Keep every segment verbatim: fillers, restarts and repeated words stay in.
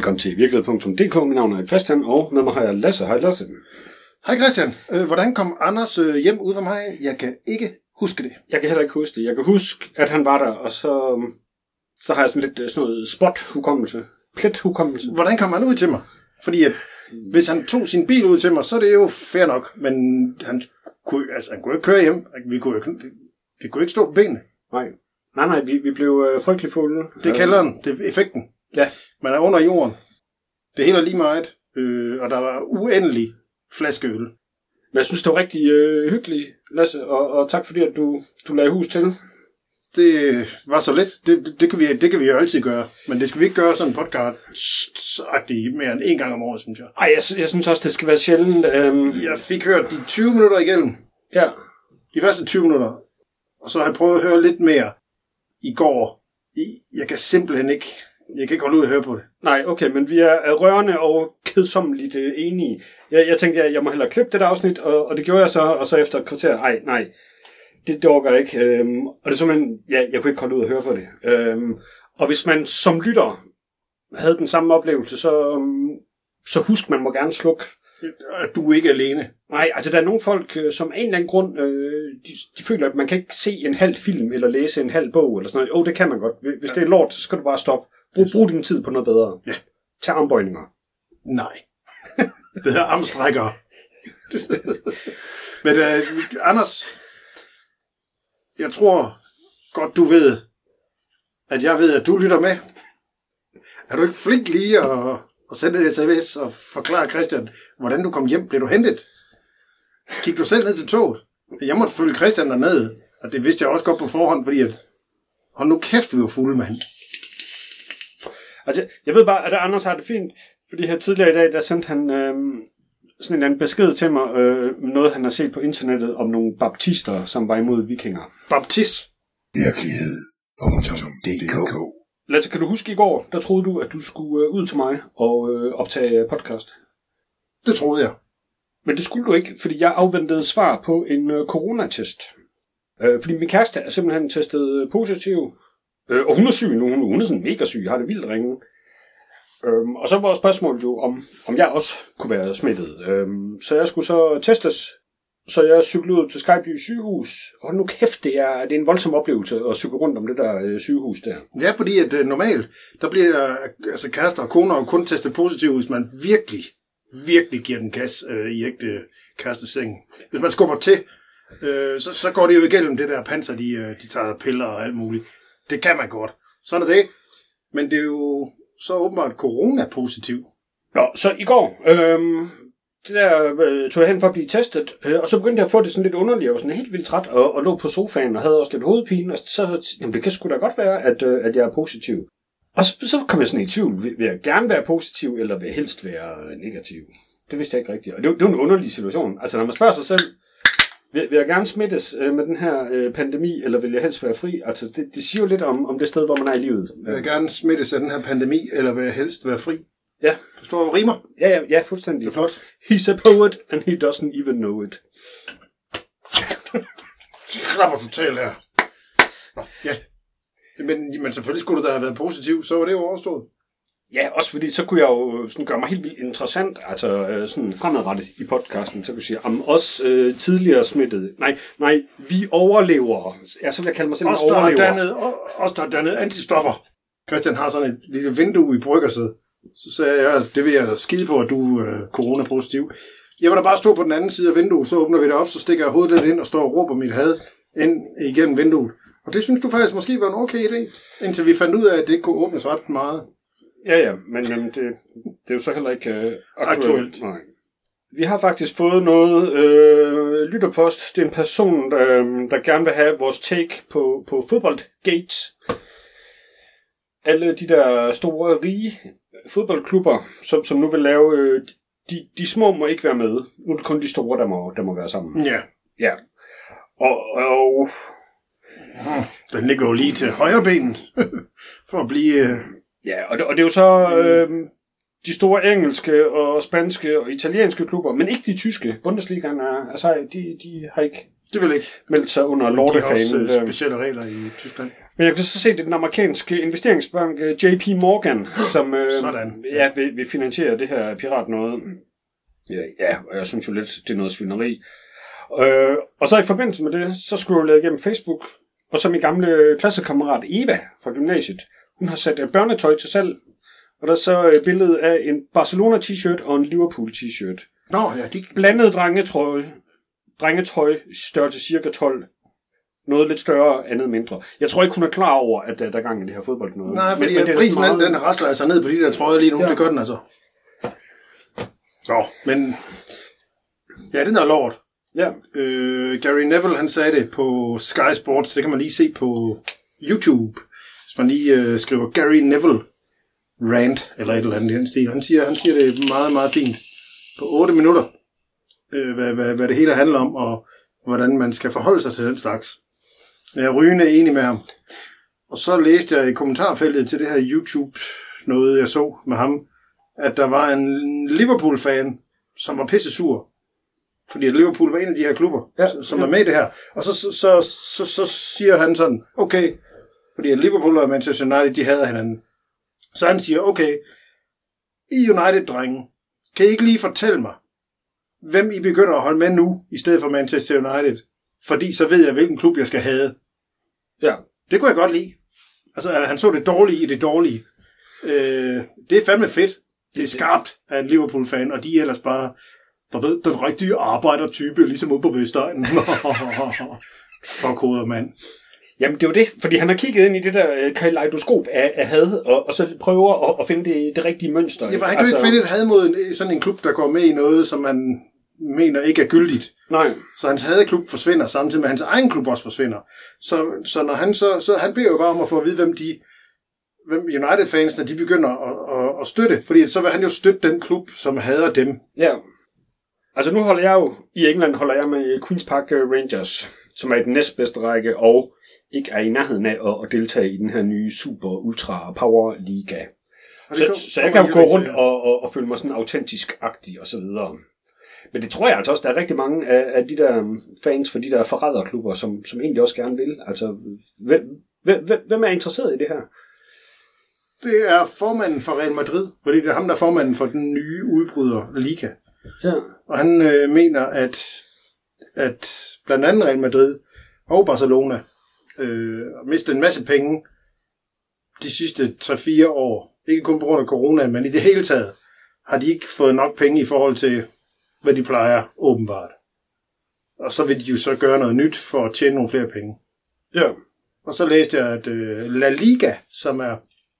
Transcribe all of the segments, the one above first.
Velkommen til virkelighed punktum d k. Mit navn er Christian, og med mig har jeg Lasse. Hej Lasse. Hej Christian. Øh, hvordan kom Anders øh, hjem ud fra mig? Jeg kan ikke huske det. Jeg kan heller ikke huske det. Jeg kan huske, at han var der, og så, så har jeg sådan lidt sådan noget spot-hukommelse. Plet-hukommelse. Hvordan kom han ud til mig? Fordi at, hvis han tog sin bil ud til mig, så er det jo fair nok. Men han kunne, altså, han kunne ikke køre hjem. Vi kunne, vi kunne ikke stå på benene. Nej, nej, nej vi, vi blev øh, frygtelig fulde. Det er kælderen. Det er effekten. Ja. Man er under jorden. Det hele er lige meget. Øh, og der var uendelig flaskeøl. Men jeg synes, det var rigtig øh, hyggeligt, Lasse, og, og tak fordi, at du, du lagde hus til. Det var så let. Det, det, det, kan vi, det kan vi jo altid gøre. Men det skal vi ikke gøre sådan en podcast-agtigt mere end en gang om året, synes jeg. Ej, jeg, jeg synes også, det skal være sjældent. Øhm... Jeg fik hørt de tyve minutter igennem. Ja. De første tyve minutter. Og så har jeg prøvet at høre lidt mere i går. Jeg kan simpelthen ikke... Jeg kan ikke holde ud og høre på det. Nej, okay, men vi er rørende og kedsommeligt enige. Jeg, jeg tænkte, at jeg må hellere klippe det afsnit, og, og det gjorde jeg så, og så efter et kvarter, ej, nej, det, det orker jeg ikke. Øhm, og det er simpelthen, ja, jeg kunne ikke holde ud og høre på det. Øhm, og hvis man som lytter havde den samme oplevelse, så, så husk, man må gerne slukke. At du er ikke alene. Nej, altså der er nogle folk, som af en eller anden grund, øh, de, de føler, at man kan ikke se en halv film, eller læse en halv bog, eller sådan noget. Åh, oh, det kan man godt. Hvis det er lort, så skal du bare stoppe. Brug, brug din tid på noget bedre. Ja. Tag armbøjninger. Nej. Det hedder armstrækkere. Men uh, Anders, jeg tror godt, du ved, at jeg ved, at du lytter med. Er du ikke flink lige at, at sende et sms og forklare Christian, hvordan du kom hjem? Blev du hentet? Gik du selv ned til toget? Jeg måtte følge Christian dernede, og det vidste jeg også godt på forhånd, fordi at, hold nu kæft, vi var fulde, mand. Altså, jeg ved bare, at Anders har det fint, fordi her tidligere i dag, der sendte han øh, sådan en anden besked til mig, øh, noget han har set på internettet om nogle baptister, som var imod vikinger. Baptist? virkelighed punktum d k. Lasse, kan du huske i går, der troede du, at du skulle øh, ud til mig og øh, optage podcast? Det troede jeg. Men det skulle du ikke, fordi jeg afventede svar på en øh, coronatest. Øh, fordi min kæreste er simpelthen testet positiv. Øh, og hun er syg nu, hun, hun er sådan mega syg, har det vildt ringe. Øhm, og så var spørgsmålet jo, om, om jeg også kunne være smittet. Øhm, så jeg skulle så testes, så jeg cyklede ud til Skyby sygehus. Og nu kæft, det er, det er en voldsom oplevelse at cykle rundt om det der øh, sygehus der. Ja, fordi at øh, normalt, der bliver altså kærester og koner jo kun testet positivt, hvis man virkelig, virkelig giver den gas øh, i ægte kæresteseng. Hvis man skubber til, øh, så, så går det jo igennem det der panser, de, øh, de tager piller og alt muligt. Det kan man godt. Sådan er det. Men det er jo så åbenbart corona-positiv. Nå, så i går, øhm, det der øh, tog jeg hen for at blive testet, øh, og så begyndte jeg at få det sådan lidt underligt, og sådan helt vildt træt, og, og lå på sofaen og havde også lidt hovedpine, og så, jamen det kan sgu da godt være, at, øh, at jeg er positiv. Og så, så kom jeg sådan i tvivl, vil, vil jeg gerne være positiv, eller vil jeg helst være negativ? Det vidste jeg ikke rigtigt, og det, det var en underlig situation. Altså når man spørger sig selv, Vil, vil jeg gerne smittes øh, med den her øh, pandemi, eller vil jeg helst være fri? Altså, det, det siger jo lidt om, om det sted, hvor man er i livet. Vil jeg gerne smittes af den her pandemi, eller vil jeg helst være fri? Ja. Forstår du, rimer? Ja, ja, ja, fuldstændig. Det er flot. He's a poet, and he doesn't even know it. Det klapper totalt her. Nå, ja. Men, men selvfølgelig skulle du da have været positiv, så var det jo overstået. Ja, også fordi så kunne jeg jo sådan gøre mig helt vildt interessant, altså øh, sådan fremadrettet i podcasten, så kunne jeg sige, om os øh, tidligere smittede, nej, nej, vi overlever, ja, så vil jeg kalde mig selv en overlever. Os, der har dannet, os, der har dannet antistoffer. Christian har sådan et lille vindue i bryggersædet. Så sagde jeg, det vil jeg skide på, at du er øh, coronapositiv. Jeg vil da bare stå på den anden side af vinduet, så åbner vi det op, så stikker jeg hovedet lidt ind og står og råber mit had ind igennem vinduet. Og det synes du faktisk måske var en okay idé, indtil vi fandt ud af, at det ikke kunne åbnes ret meget. Ja, ja, men øhm, det, det er jo så heller ikke øh, aktuelt. aktuelt. Nej. Vi har faktisk fået noget øh, lytterpost. Det er en person, der, der gerne vil have vores take på, på fodboldgate. Alle de der store, rige fodboldklubber, som, som nu vil lave... Øh, de, de små må ikke være med. Nu er det kun de store, der må, der må være sammen. Ja. Ja. Og... og den ligger jo lige til højre benet for at blive... Øh... Ja, og det, og det er jo så øh, de store engelske og spanske og italienske klubber, men ikke de tyske. Bundesligaen er, altså, de, de har ikke Det vil ikke. Meldt sig under De har også lortefanen. øh, specielle regler i Tyskland. Men jeg kan så se, det er den amerikanske investeringsbank øh, J P Morgan, som øh, Sådan. ja, vil, vil finansiere det her pirat noget. Ja, ja, og jeg synes jo lidt, det er noget svineri. Øh, og så i forbindelse med det, så scrollede jeg igennem Facebook, og så min gamle klassekammerat Eva fra gymnasiet, hun har sat børnetøj til salg. Og der er så et billede af en Barcelona t-shirt og en Liverpool t-shirt. Nå, ja, de... Blandet drengetøj, drengetøj størrelse cirka tolv. Noget lidt større, andet mindre. Jeg tror ikke, hun er klar over, at der er gang i det her fodbold noget. Nej, fordi men, men prisen meget... den rasler altså ned på de der trøjer lige nu. Ja. Det gør den altså. Nå, men... Ja, den er lort. Ja. Øh, Gary Neville, han sagde det på Sky Sports. Det kan man lige se på YouTube. Hvis man lige øh, skriver Gary Neville rant, eller et eller andet i den stil. Han siger, han siger det meget, meget fint. På otte minutter. Øh, hvad, hvad, hvad det hele handler om, og hvordan man skal forholde sig til den slags. Jeg er rygende enig med ham. Og så læste jeg i kommentarfeltet til det her YouTube, noget jeg så med ham, at der var en Liverpool-fan, som var pisse sur. Fordi Liverpool var en af de her klubber, ja, som ja. er med i det her. Og så, så, så, så, så siger han sådan, okay, fordi Liverpool og Manchester United, de hader hinanden. Så han siger, okay, I United-drenge, kan I ikke lige fortælle mig, hvem I begynder at holde med nu, i stedet for Manchester United? Fordi så ved jeg, hvilken klub jeg skal have. Ja. Det kunne jeg godt lide. Altså, han så det dårlige i det dårlige. Øh, det er fandme fedt. Det er skarpt af en Liverpool-fan, og de er ellers bare, der ved, den rigtige arbejdertype, ligesom ude på Vestegnen. Fuck hovedet, mand. Jamen, det er jo det, fordi han har kigget ind i det der kaleidoskop af, af had, og, og så prøver at, at finde det, det rigtige mønster. Ja, for han kan altså... jo ikke finde et had mod en, sådan en klub, der går med i noget, som man mener ikke er gyldigt. Nej. Så hans hadeklub forsvinder, samtidig med at hans egen klub også forsvinder. Så, så når han så, så han beder jo bare om at få at vide, hvem de, hvem United-fansene, de begynder at, at, at støtte, fordi så vil han jo støtte den klub, som hader dem. Ja. Altså nu holder jeg jo, i England holder jeg med Queen's Park Rangers, som er i den næstbedste række, og ikke er i nærheden af at, at deltage i den her nye Super Ultra Power Liga. Så, kom, så jeg kan jo gå rundt og, og, og føle mig sådan autentisk-agtig og så videre. Men det tror jeg altså også, der er rigtig mange af, af de der fans for de der forræderklubber, som, som egentlig også gerne vil. Altså, hvem, hvem, hvem er interesseret i det her? Det er formanden for Real Madrid, fordi det er ham, der er formanden for den nye udbryder Liga. Ja. Og han øh, mener, at, at blandt andet Real Madrid og Barcelona øh, mistede en masse penge de sidste tre fire år. Ikke kun på grund af corona, men i det hele taget har de ikke fået nok penge i forhold til, hvad de plejer, åbenbart. Og så vil de jo så gøre noget nyt for at tjene nogle flere penge. Ja. Og så læste jeg, at øh, La Liga, som er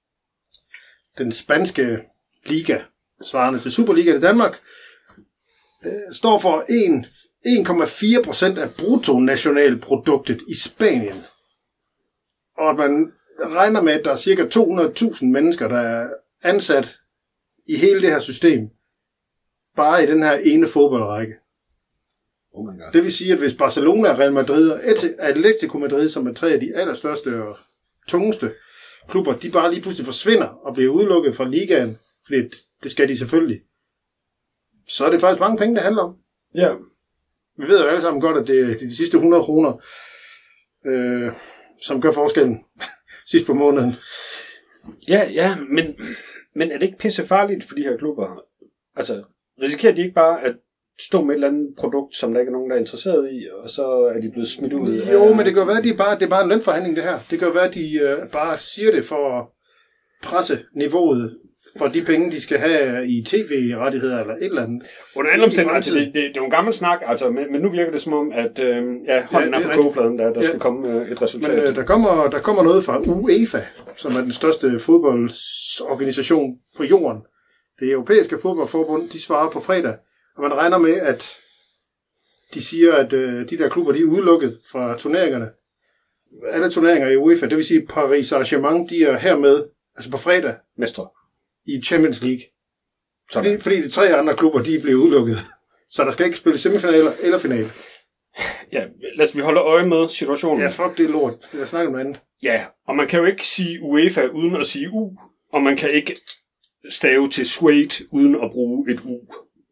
den spanske liga, svarende til Superliga i Danmark, øh, står for en komma fire procent af bruttonationalproduktet i Spanien. Og at man regner med, at der er cirka to hundrede tusind mennesker, der er ansat i hele det her system, bare i den her ene fodboldrække. Oh my God. Det vil sige, at hvis Barcelona, Real Madrid og Atletico Madrid, som er tre af de allerstørste og tungeste klubber, de bare lige pludselig forsvinder og bliver udelukket fra ligaen, fordi det skal de selvfølgelig, så er det faktisk mange penge, det handler om. Ja. Vi ved jo alle sammen godt, at det er de sidste hundrede kroner, øh, som gør forskellen sidst på måneden. Ja, ja, men, men er det ikke pisse farligt for de her klubber? Altså, risikerer de ikke bare at stå med et eller andet produkt, som der ikke er nogen, der er interesseret i, og så er de blevet smidt ud? Jo, af... men det kan jo være, at de bare, det er bare en lønforhandling, det her. Det kan jo være, at de øh, bare siger det for at presse niveauet for de penge, de skal have i tv-rettigheder eller et eller andet. Under anden omstændighed, altså, det, det, det er jo en gammel snak, altså, men, men nu virker det som om, at øh, ja, hånden ja, er på kogepladen, der, der ja. skal komme øh, et resultat. Men øh, der, kommer, der kommer noget fra UEFA, som er den største fodboldsorganisation på jorden. Det europæiske fodboldforbund, de svarer på fredag, og man regner med, at de siger, at øh, de der klubber, de er udelukket fra turneringerne. Alle turneringer i UEFA, det vil sige Paris Saint-Germain, de er hermed, altså på fredag, mestre i Champions League. Fordi, fordi de tre andre klubber, de er blevet udelukket. Så der skal ikke spille semifinaler eller finale. Ja, lad os vi holde øje med situationen. Ja, fuck, det er lort. Jeg snakker med andet. Ja, og man kan jo ikke sige UEFA uden at sige U, og man kan ikke stave til Suede uden at bruge et U.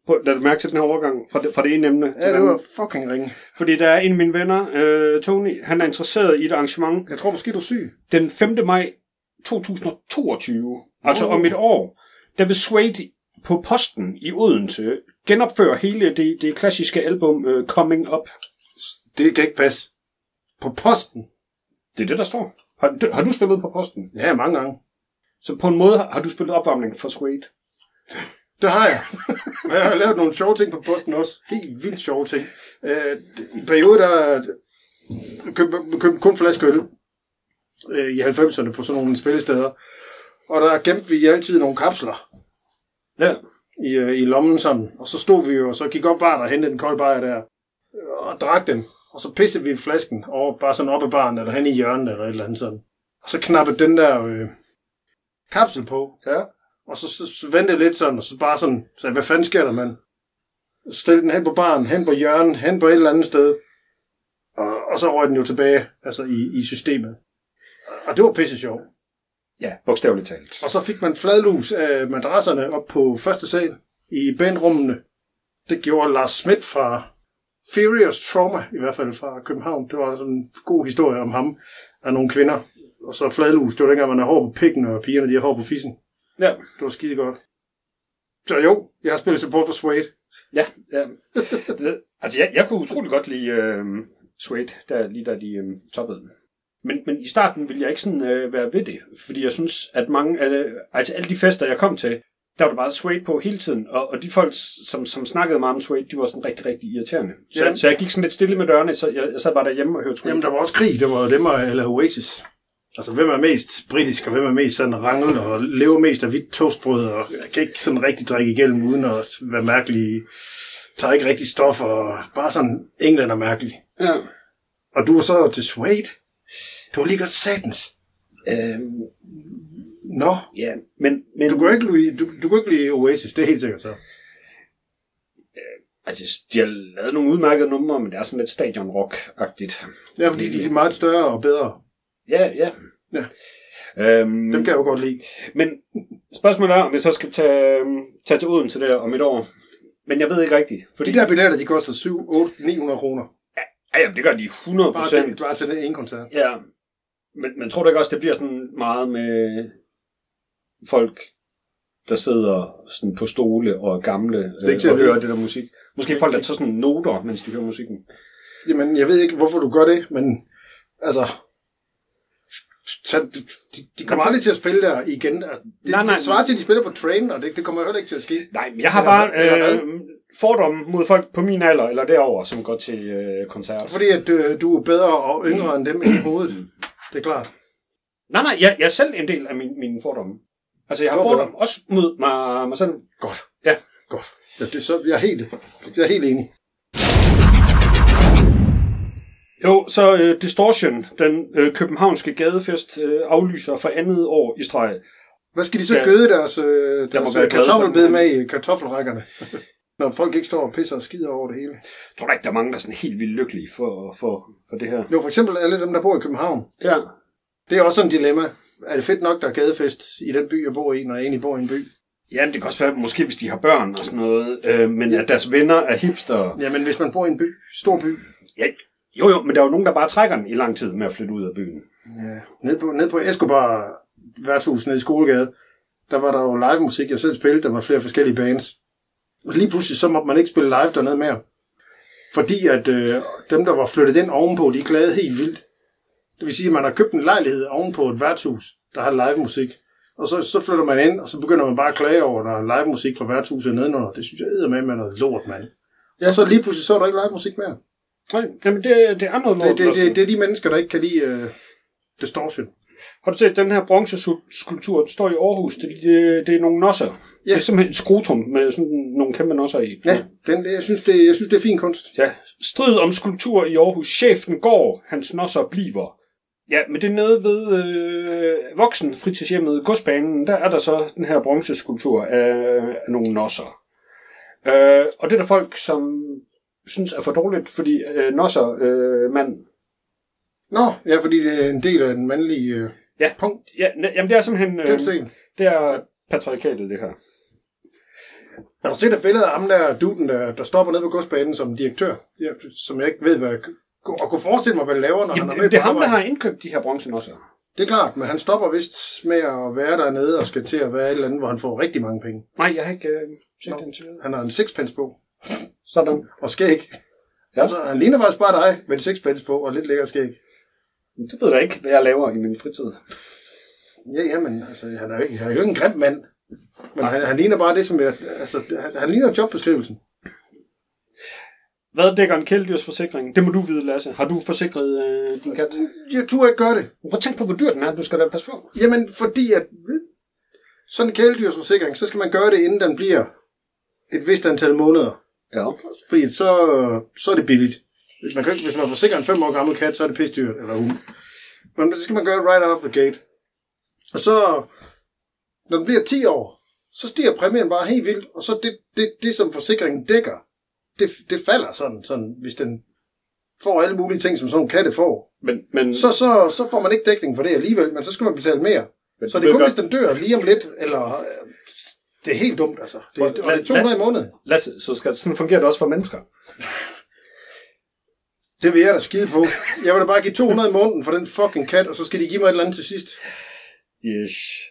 lad du mærke til den her overgang fra det, fra det ene emne til Ja, det den. var fucking ringe. Fordi der er en af mine venner, øh, Tony, han er interesseret i et arrangement. Jeg tror måske, du er syg. Den femte maj to tusind toogtyve, altså Oh. om et år, der vil Suede på Posten i Odense genopføre hele det, det klassiske album uh, Coming Up. Det kan ikke passe. På Posten? Det er det, der står. Har, har du spillet på Posten? Ja, mange gange. Så på en måde har, har du spillet opvarmning for Suede? Det har jeg. Og jeg har lavet nogle sjove ting på Posten også. Helt vildt sjove ting. Øh, I en periode, der købte køb kun flaskeøl øh, i halvfemserne på sådan nogle spillesteder. Og der gemte vi altid nogle kapsler Ja. i, øh, i lommen sådan. Og så stod vi jo, og så gik op bare der og hentede den kolde bajer der. Og drak den. Og så pissede vi flasken over bare sådan op ad baren, eller hen i hjørnet, eller et eller andet sådan. Og så knappede den der øh, kapsel på. Ja. Og så, så, så vendte jeg lidt sådan, og så bare sådan, så hvad fanden sker der, mand? Så stillede den hen på baren, hen på hjørnet, hen på et eller andet sted. Og, og så røg den jo tilbage, altså i, i systemet. Og det var pisse sjovt. Ja, bogstaveligt talt. Og så fik man fladlus af madrasserne op på første sal i bandrummene. Det gjorde Lars Schmidt fra Furious Trauma, i hvert fald fra København. Det var sådan en god historie om ham og nogle kvinder. Og så fladlus, det var dengang, man har hår på pikken, og pigerne de har hår på fissen. Ja. Det var skide godt. Så jo, jeg har spillet support for Suede. Ja, ja. Det, altså, jeg, jeg kunne utrolig godt lide øh, Suede, der, lige da de øh, toppede den. Men, men i starten ville jeg ikke sådan øh, være ved det, fordi jeg synes, at mange af altså alle de fester, jeg kom til, der var der bare Suede på hele tiden, og, og de folk, som, som snakkede meget om Suede, de var sådan rigtig, rigtig irriterende. Så, Ja. så jeg gik sådan lidt stille med dørene, så jeg, jeg sad bare derhjemme og hørte Suede. Jamen, der var også krig. Det var jo dem eller Oasis. Altså, hvem er mest britisk, og hvem er mest sådan rangel, og lever mest af hvidt toastbrød, og jeg kan ikke sådan rigtig drikke igennem, uden at være mærkelig. Tager ikke rigtig stoffer, og bare sådan englænder mærkelig. Ja. Og du var så til Suede. Det var lige godt satans. Øhm, Nå, ja, men... men du kunne ikke lide, du, du kunne ikke lide Oasis, det er helt sikkert så. altså, de har lavet nogle udmærkede numre, men det er sådan lidt stadionrock-agtigt. Ja, fordi de er meget større og bedre. Ja, ja. Ja. Øhm, Dem kan jeg jo godt lide. Men spørgsmålet er, om jeg så skal tage, tage til Odense der om et år. Men jeg ved ikke rigtigt. Fordi... De der billetter, de koster syv, otte, ni hundrede kroner. Ja, jamen, det gør de hundrede Bare procent. til, bare til den ene koncert. Ja, men, men tror du ikke også, det bliver sådan meget med folk, der sidder sådan på stole og er gamle er ikke øh, til at og vide. hører det der musik? Måske folk, der tager sådan noter, mens de hører musikken. Jamen, jeg ved ikke, hvorfor du gør det, men altså... Så de, de kommer aldrig til at spille der igen. Altså, det, Nej, nej. det svarer til, at de spiller på Train, og det, det kommer heller ikke til at ske. Nej, men jeg har Eller bare hvad? Eller øh, fordomme mod folk på min alder, eller derover, som går til øh, koncerter. Fordi at øh, du er bedre og yngre end dem i hovedet. Det er klart. Nej, nej, jeg, jeg er selv en del af min, mine fordomme. Altså, jeg har Det var fordomme også mod mig, mig selv. Godt. Ja. Godt. Ja, det, så, jeg, er helt, jeg er helt enig. Jo, så øh, Distortion, den øh, københavnske gadefest, øh, aflyser for andet år i streg. Hvad skal de så Ja. gøde deres, øh, må deres være glade for kartoffelbed den. med i kartoffelrækkerne? Når folk ikke står og pisser og skider over det hele. Jeg tror da ikke, der er mange, der er sådan helt vildt lykkelige for, for, for det her. Jo, for eksempel alle dem, der bor i København. Ja. Det er også sådan et dilemma. Er det fedt nok, der er gadefest i den by, jeg bor i, når jeg egentlig bor i en by? Ja, det kan også være, måske hvis de har børn og sådan noget, øh, men at deres venner er hipster. Jamen, hvis man bor i en by, stor by. Ja, jo, jo, men der er jo nogen, der bare trækker den i lang tid med at flytte ud af byen. Ja, nede på, nede på Escobar værtshus nede i Skolegade, der var der jo live musik, jeg selv spillede, der var flere forskellige bands. Og lige pludselig så måtte man ikke spille live dernede mere. Fordi at øh, dem, der var flyttet ind ovenpå, de klagede helt vildt. Det vil sige, at man har købt en lejlighed ovenpå et værtshus, der har live musik. Og så, så flytter man ind, og så begynder man bare at klage over, at der er live musik fra værtshuset nedenunder. Det synes jeg eddermame er noget lort, mand. Ja. Og så lige pludselig så er der ikke live musik mere. Nej, jamen det, det er noget lort. Det, det, det, det er de mennesker, der ikke kan lide øh, Distortion. Har du set den her bronzeskulptur, den står i Aarhus, det, det, det er nogle nosser. Ja. Det er simpelthen et skrotum med sådan nogle kæmpe nosser i. Ja, den, jeg, synes, det, jeg synes, det er fin kunst. Ja, strid om skulptur i Aarhus. Chefen går, hans nosser bliver. Ja, men det er nede ved øh, voksen fritidshjemmet Godsbanen, der er der så den her bronzeskulptur af, af nogle nosser. Øh, og det er der folk, som synes er for dårligt, fordi øh, nosser øh, mand. Nå, ja, fordi det er en del af den mandlige øh, Ja, punkt. ja, ne- jamen det er simpelthen øh, Kønsdelen. det er patriarkatet, det her. Har du set et billede af ham der, duden, der, der stopper ned på godsbanen som direktør? Ja, som jeg ikke ved, hvad jeg og kunne forestille mig, hvad han laver, når Jamen, han er med det er på ham, der arbejde. har indkøbt de her bronzenosser. Det er klart, men han stopper vist med at være dernede og skal til at være et eller andet, hvor han får rigtig mange penge. Nej, jeg har ikke øh, set Nå, den til. Han har en sixpence på. Sådan. Og skæg. Ja. Altså, han ligner faktisk bare dig med en sixpence på og lidt lækker skæg. Det ved jeg ikke, hvad jeg laver i min fritid. Ja, jamen, altså, han er jo ikke, han er jo ikke en grim mand. Men han, han ligner bare det, som jeg... Altså, han, han ligner jobbeskrivelsen. Hvad dækker en kæledyrsforsikring? Det må du vide, Lasse. Har du forsikret øh, din kat? Jeg tror ikke gøre det. Prøv at tænke på, hvor dyr den er. Du skal da passe på. Jamen, fordi at... Sådan en kæledyrsforsikring, så skal man gøre det, inden den bliver et vist antal måneder. Ja. Fordi så, så er det billigt. Hvis man, kan, hvis man forsikrer en fem år gammel kat, så er det pisdyrt, eller hund. Men det skal man gøre right out of the gate. Og så, når den bliver ti år, så stiger præmien bare helt vildt, og så det, det, det som forsikringen dækker, det, det falder sådan, sådan, hvis den får alle mulige ting, som sådan en katte får. Men, men... Så, så, så får man ikke dækning for det alligevel, men så skal man betale mere. Men så det er kun, godt... hvis den dør lige om lidt, eller... Det er helt dumt, altså. Det, og det er to hundrede i måneden. Lasse, så skal, sådan fungerer det også for mennesker. Det vil jeg da skide på. Jeg vil da bare give to hundrede i måneden for den fucking kat, og så skal de give mig et eller andet til sidst. Yes.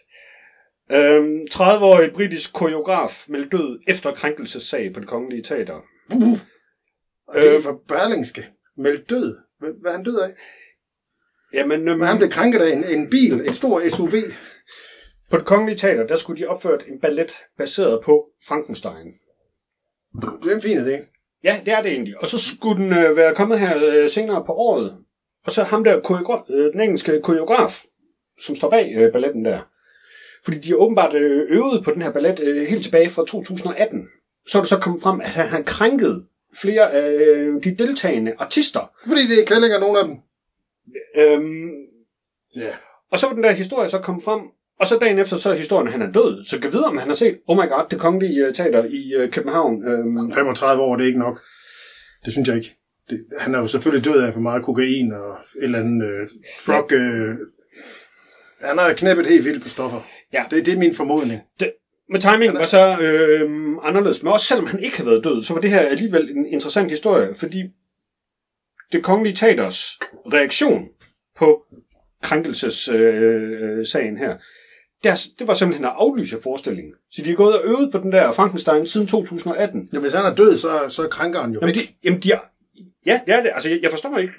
Øhm, tredive-årig britisk koreograf meldte død efter krænkelsessag på Det Kongelige Teater. Uh, og det er for Berlingske. Meldt død. Hvad er han død af? Jamen, øhm, Men han blev krænket af en, en bil, en stor S U V. På Det Kongelige Teater, der skulle de opføre en ballet baseret på Frankenstein. Det er en fin idé. Ja, det er det egentlig. Og så skulle den øh, være kommet her øh, senere på året. Og så ham der, koreograf, øh, den engelske koreograf, som står bag øh, balletten der. Fordi de har åbenbart øh, øvet på den her ballet øh, helt tilbage fra to tusind og atten. Så er det så kommet frem, at han har krænket flere af øh, de deltagende artister. Fordi det kan længere nogen af dem. Øhm, ja. Og så var den der historie så kommet frem. Og så dagen efter, så er historien, at han er død. Så kan vide, om han har set, oh my god, Det Kongelige Teater i uh, København. Øhm. femogtredive år, det er ikke nok. Det synes jeg ikke. Det, han er jo selvfølgelig død af for meget kokain og et eller andet øh, frog. Øh, han har knæppet helt vildt på stoffer. Ja. Det, det er min formodning. Det, men timingen var så øh, anderledes. Men også selvom han ikke havde været død, så var det her alligevel en interessant historie. Fordi Det Kongelige Teaters reaktion på krænkelsessagen øh, her, Det, det var simpelthen at aflyse forestillingen. Så de er gået og øvet på den der Frankenstein siden to tusind og atten. Ja, hvis han er død, så, så krænker han jo jamen, væk. De, jamen, de er, ja, det er det. Altså, jeg, jeg forstår ikke.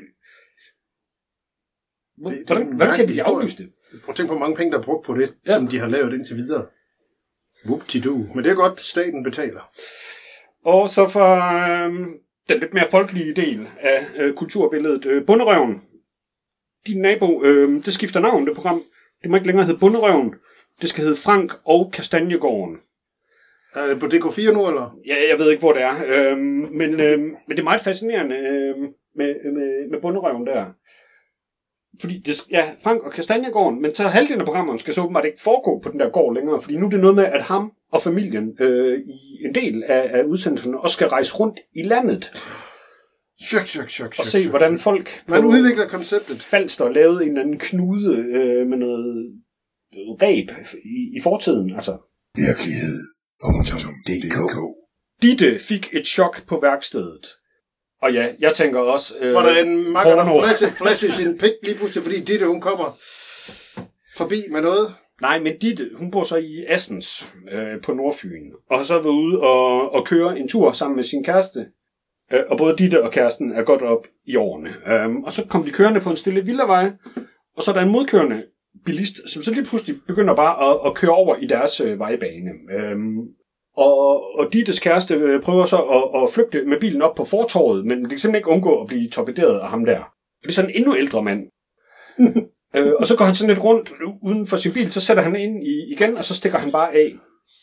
Hvordan, det, det hvordan kan de aflyse det? Prøv at tænke på, hvor mange penge, der er brugt på det, ja. som de har lavet indtil videre. Whoop-ti-doo. Men det er godt, staten betaler. Og så for øh, den lidt mere folkelige del af øh, kulturbilledet. Øh, Bonderøven. Din nabo, øh, det skifter navn, det program. Det må ikke længere hedde Bonderøven. Det skal hedde Frank og Kastanjegården. Er det på D K fire nu, eller? Ja, jeg ved ikke, hvor det er. Øhm, men, øhm, men det er meget fascinerende øhm, med, med, med Bonderøven der. Fordi, det, ja, Frank og Kastanjegården, men så halvdelen af programmerne skal så åbenbart ikke foregå på den der gård længere. Fordi nu er det noget med, at ham og familien øh, i en del af, af udsendelserne også skal rejse rundt i landet. Chok, chok, chok, og se, hvordan folk man udvikler konceptet. Falster lavede en eller anden knude øh, med noget ræb i, i fortiden. Altså. Virkelighed punktum d k. Ditte fik et chok på værkstedet. Og ja, jeg tænker også... Øh, var der en makker, der flashede, flashede sin pik lige pludselig, fordi Ditte, hun kommer forbi med noget? Nej, men Ditte, hun bor så i Assens øh, på Nordfyn, og har så været ude og, og køre en tur sammen med sin kæreste. Øh, og både Ditte og kæresten er godt op i årene. Øh, og så kom de kørende på en stille villavej, og så er der en modkørende bilist, som så lige pludselig begynder bare at, at køre over i deres øh, vejbane. Øh, og, og Dittes kæreste øh, prøver så at, at flygte med bilen op på fortorvet, men det kan simpelthen ikke undgå at blive torpederet af ham der. Det er sådan en endnu ældre mand. øh, og så går han sådan lidt rundt uden for sin bil, så sætter han ind i, igen, og så stikker han bare af.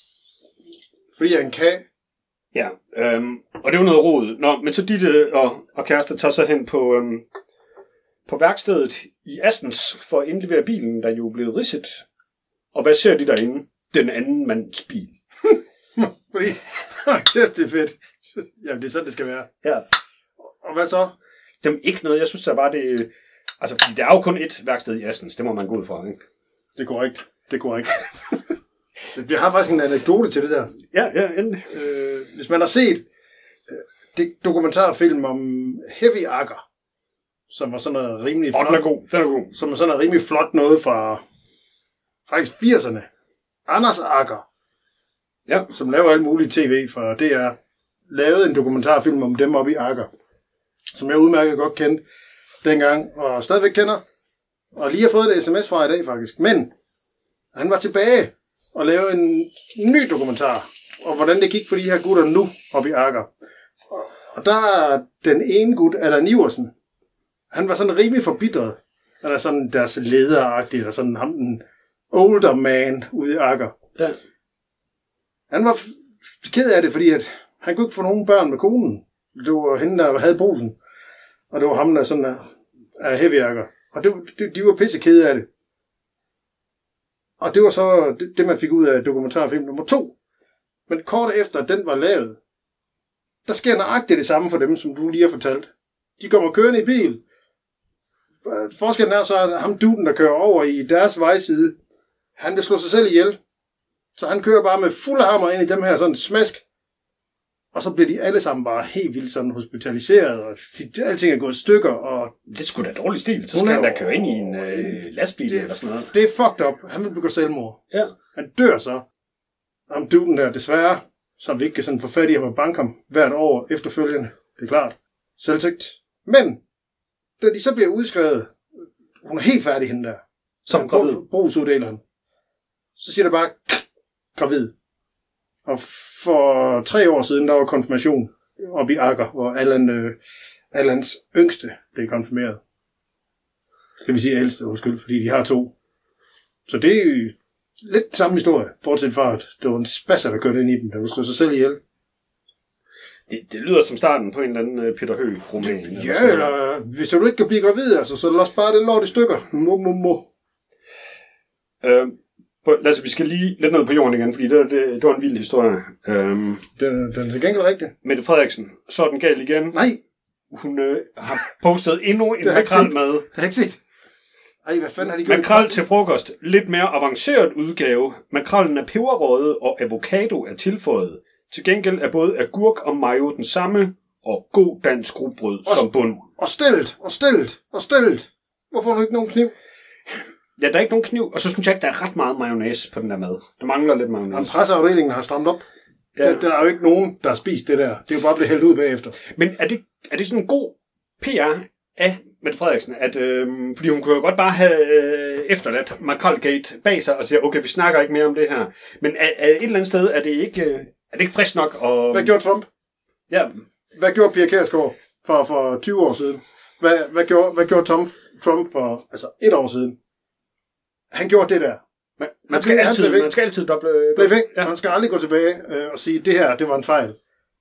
Fordi han kan. Ja, øhm, og det er jo noget rod. Nå, men så Ditte og, og kæreste tager så hen på, øhm, på værkstedet i Assens for at indlevere bilen, der jo er blevet ridset. Og hvad ser de derinde? Den anden mands bil. Fordi, det er fedt. Jamen, det er sådan, det skal være. Ja. Og hvad så? Dem ikke noget. Jeg synes, der bare det... Altså, fordi der er jo kun ét værksted i Assens. Det må man gå ud fra, ikke? Det er korrekt. Det er korrekt. Vi har faktisk en anekdote til det der. Ja, ja, endelig. Øh, hvis man har set øh, det dokumentarfilm om Heavy Agger, som var sådan noget rimelig flot. Den er god, den er god. Som var sådan noget rimelig flot noget fra faktisk firserne. Anders Agger, ja. Som laver alt muligt tv fra D R, lavede en dokumentarfilm om dem oppe i Agger, som jeg udmærket godt kendte dengang, og stadigvæk kender, og lige har fået et sms fra i dag faktisk. Men han var tilbage og lavede en ny dokumentar om, hvordan det gik for de her gutter nu oppe i Agger. Og der er den ene gut, Allan Iversen, han var sådan rimelig forbitret. Han er sådan deres lederagtig, eller sådan ham den older man ude i Agger. Ja. Han var f- ked af det, fordi at han kunne ikke få nogen børn med konen. Det var hende, der havde brusen. Og det var ham, der sådan er heavy Agger. Og det, det, de var pisse kede af det. Og det var så det, det, man fik ud af dokumentarfilm nummer to. Men kort efter, at den var lavet, der sker nøjagtigt det samme for dem, som du lige har fortalt. De kommer kørende i bil. Forskellen er så, at ham duden, der kører over i deres vejside, han vil slå sig selv ihjel. Så han kører bare med fuld hammer ind i dem her, sådan smask. Og så bliver de alle sammen bare helt vildt sådan hospitaliseret, og de, alting er gået i stykker. Og det er sgu da dårlig stil, så skal han da køre ind i en øh, lastbil det, eller sådan noget. Det er fucked up. Han vil begå selvmord. Ja. Han dør så. Ham duden der, desværre, så vi ikke kan sådan få fat i ham og banke ham hvert år efterfølgende. Det er klart. Selvtægt. Men, da de så bliver udskrevet, hun er helt færdig hende der. Som gravid. Brugsuddeleren. Så siger der bare, gravid. Og for tre år siden, der var konfirmation oppe i Agger, hvor Allan, øh, Allans yngste blev konfirmeret. Det vil sige ældste, undskyld, fordi de har to. Så det er jo lidt samme historie, bortset fra, at det var en spasser, der kørte ind i dem, der ville slå sig selv ihjel. Det, det lyder som starten på en eller anden uh, Peter Høeg-roman. Ja, eller, eller hvis du ikke kan blive gravid, altså, så lad os bare det lort i stykker. Mo, mo, mo. Øh, lad os, vi skal lige lidt ned på jorden igen, fordi det, det, det var en vild historie. Øhm, den, den er til gengæld rigtig. Mette Frederiksen, så er den galt igen. Nej. Hun øh, har postet endnu en makrelmad. Det har jeg ikke set. Ej, hvad fanden har de gjort? Makrel til frokost. Lidt mere avanceret udgave. Makrellen er peberrøget, og avocado er tilføjet. Til gengæld er både agurk og mayo den samme, og god dansk rugbrød og, som bund. Og stillet, og stillet, og stillet. Hvorfor har du ikke nogen kniv? Ja, der er ikke nogen kniv, og så synes jeg ikke, der er ret meget mayonnaise på den der mad. Der mangler lidt mayonnaise. Jamen, presseafdelingen har strammet op. Ja. Der, der er jo ikke nogen, der har spist det der. Det er jo bare blevet hældt ud bagefter. Men er det, er det sådan en god P R af Mette Frederiksen? At, øh, fordi hun kunne jo godt bare have øh, efterladt Makrelgate bag sig og sige, okay, vi snakker ikke mere om det her. Men er, er et eller andet sted, er det ikke, øh, er det ikke frisk nok? Og... Hvad gjorde Trump? Ja. Hvad gjorde Pia Kjærsgaard for, for tyve år siden? Hvad, hvad, gjorde, hvad gjorde Tom, Trump for altså et år siden? Han gjorde det der. Man, man, skal, altid, man skal altid doble... Blev væk. Ja. Man skal aldrig gå tilbage øh, og sige, det her, det var en fejl.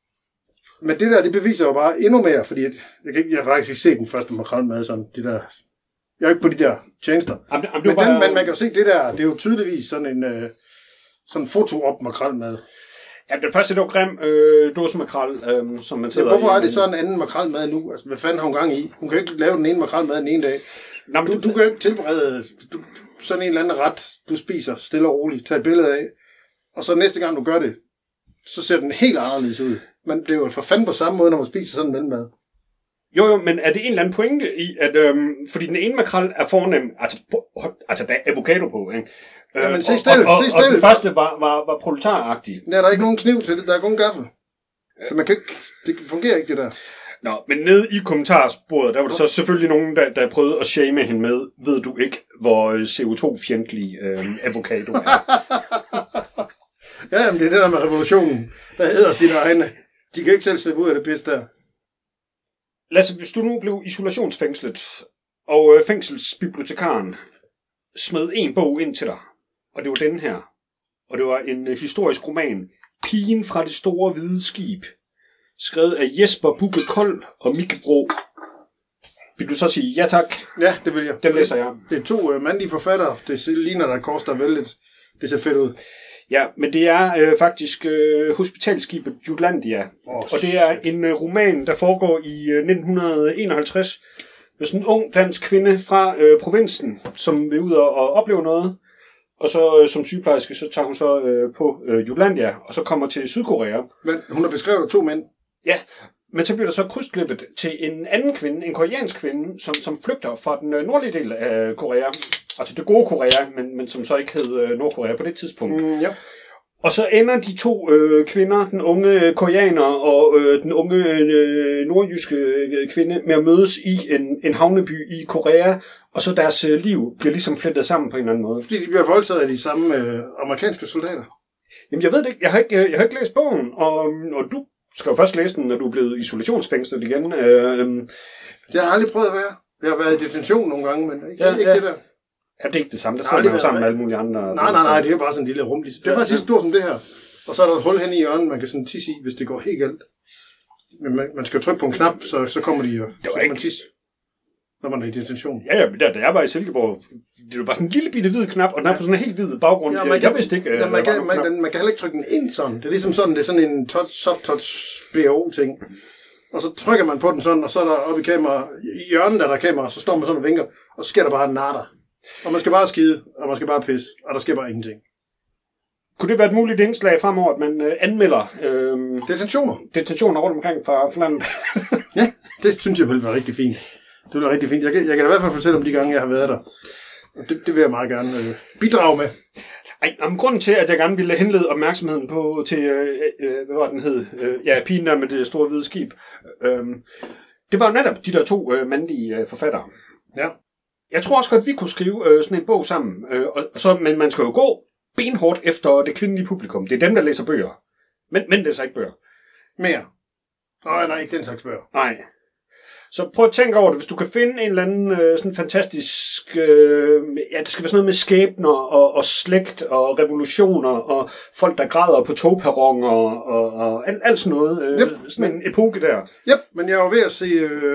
Men det der, det beviser jo bare endnu mere, fordi jeg, jeg, jeg har faktisk ikke set den første makrelmad, sådan det der... Jeg er ikke på de der tjenester. Jamen, jamen, men, bare... den, men man kan jo se det der, det er jo tydeligvis sådan en øh, sådan foto op makrelmad. Ja, den første, det var grim øh, dåsemakrel, øh, som man sidder ja, hvorfor i. er det så en anden makrelmad nu? Altså, hvad fanden har hun gang i? Hun kan ikke lave den ene makrelmad den ene dag. Nå, du, du kan ikke tilberede du, sådan en eller anden ret, du spiser stille og roligt, tage et billede af, og så næste gang du gør det, så ser den helt anderledes ud. Men det er jo for fanden på samme måde, når man spiser sådan en mellemad. Jo, jo, men er det en eller anden pointe i, at øhm, fordi den ene makrel er fornem, altså, altså der er avocado på, ikke? Ja, men se stillet, og, og, se stillet. Og den første var, var, var proletaragtig. Ja, der er ikke nogen kniv til det, der er kun gaffel. Ja. Man kan ikke, det fungerer ikke, det der. Nå, men nede i kommentarsporet, der var der så selvfølgelig nogen, der, der prøvede at shame hende med, ved du ikke, hvor C O to-fjendtlig øh, avocado er. Ja, men det er det der med revolutionen, der hedder sine egne. De kan ikke selv slippe ud af det pis der. Lasse, hvis du nu blev isolationsfængslet, og øh, fængselsbibliotekaren smed en bog ind til dig, og det var den her, og det var en øh, historisk roman, Pigen fra det store hvide skib, skrevet af Jesper Bugge Kold og Mikke Bro. Vil du så sige ja tak? Ja, det vil jeg. Den læser jeg. Det er to øh, mandlige forfattere. Det ligner, der koster vældigt. Det ser fedt ud. Ja, men det er øh, faktisk øh, hospitalskibet Jutlandia. Oh, og det er en øh, roman, der foregår i øh, nitten enoghalvtreds med sådan en ung dansk kvinde fra øh, provinsen, som vil ud og, og opleve noget. og så øh, som sygeplejerske, så tager hun så øh, på øh, Jutlandia, og så kommer til Sydkorea. Men hun har beskrevet to mænd. Ja, men så bliver der så krydsklippet til en anden kvinde, en koreansk kvinde, som, som flygter fra den øh, nordlige del af Korea, altså det gode Korea, men, men som så ikke hed øh, Nordkorea på det tidspunkt. Mm, ja. Og så ender de to øh, kvinder, den unge koreaner og øh, den unge øh, nordjyske øh, kvinde, med at mødes i en, en havneby i Korea, og så deres øh, liv bliver ligesom flettet sammen på en eller anden måde. Fordi de bliver voldtaget af de samme øh, amerikanske soldater. Jamen jeg ved det ikke, jeg har ikke, jeg har ikke læst bogen, og, og du skal jo først læse den, når du er blevet isolationsfængslet igen. Øh, Det har jeg aldrig prøvet at være. Jeg har været i detention nogle gange, men ikke, Ja, ikke ja. det der. Ja, det er ikke det samme. Der Nej, sidder det man jo er- sammen med alle mulige andre. Nej, nej, nej, det er bare sådan en lille rum. Det er Ja, faktisk ja. lige stort som det her. Og så er der et hul hen i hjørnet, man kan sådan tisse i, hvis det går helt galt. Men man, man skal jo trykke på en knap, så, så kommer de jo. Så var kan ikke- man tisse, når man er i detention. Ja, ja, men der, da jeg var i Silkeborg, det var bare sådan en lille bitte hvid knap, og den er på sådan en helt hvid baggrund. Ja, Ja, man jeg kan, vidste ikke, ja, øh, man, der var kan, nogen man, knap. den, man kan heller ikke trykke den ind sådan. Det er ligesom sådan, det er sådan en touch, soft touch B O-ting. Og så trykker man på den sådan, og så er der oppe i kamera, i hjørnet der er der kamera, så står man sådan og vinker, og så sker der bare en natter. Og man skal bare skide, og man skal bare pisse, og der sker bare ingenting. Kunne det være et muligt indslag fremover, at man øh, anmelder øh, Detentioner. detentioner rundt omkring fra fra landet? Ja, det synes jeg ville være rigtig fint. Det ville være rigtig fint. Jeg kan, jeg kan da i hvert fald fortælle om de gange, jeg har været der. Og det, det vil jeg meget gerne øh, bidrage med. Ej, om grunden til, at jeg gerne ville henlede opmærksomheden på til, øh, øh, hvad var den hed? Øh, ja, pigen der med det store hvide skib. Øh, det var jo netop de der to øh, mandlige øh, forfattere. Ja. Jeg tror også godt, vi kunne skrive øh, sådan en bog sammen. Øh, og, og så, men man skal jo gå benhårdt efter det kvindelige publikum. Det er dem, der læser bøger. Men, men læser ikke bøger. Mere. Nej, nej, ikke den slags bøger. Nej. Så prøv at tænke over det. Hvis du kan finde en eller anden øh, sådan fantastisk... Øh, ja, det skal være sådan noget med skæbner og, og slægt og revolutioner og folk, der græder på togperroner og, og, og alt, alt sådan noget. Øh, Yep. sådan en epoke der. Yep, men jeg er jo ved at se øh,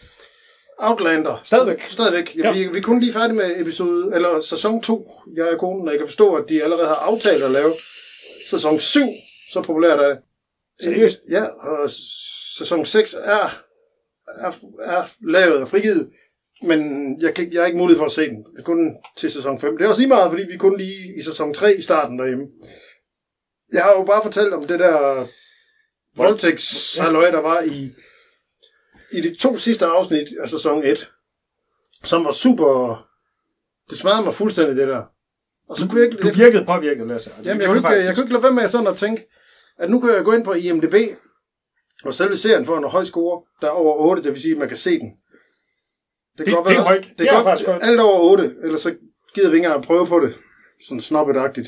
Outlander. Stadigvæk. Stadigvæk. Ja, Ja. vi, vi er kun lige færdige med episode, eller sæson to. Jeg er konen, og jeg kan forstå, at de allerede har aftalt at lave sæson syv. Så populært er det. Seriøst? Ja, og sæson seks er, er, er lavet og frigivet. Men jeg, kan, jeg har ikke mulighed for at se den. Det er kun til sæson fem. Det er også lige meget, fordi vi er kun lige i sæson tre i starten derhjemme. Jeg har jo bare fortalt om det der voldtægtshalløj, der var i, i de to sidste afsnit af sæson et, som var super... Det smadrede mig fuldstændig, det der. Og så kunne jeg ikke... Du virkede påvirket, Lasse. Altså, Jamen, det jeg, gjorde kunne ikke, du jeg kunne ikke lade være med sådan at tænke, at nu kan jeg gå ind på I M D B, og selve serien får en høj score, der er over otte, det vil sige, at man kan se den. Det- kan godt det er være- højt. Det, Det kan er godt, faktisk godt. alt over otte, ellers så gider vi ikke engang at prøve på det. Sådan snobbet-agtigt.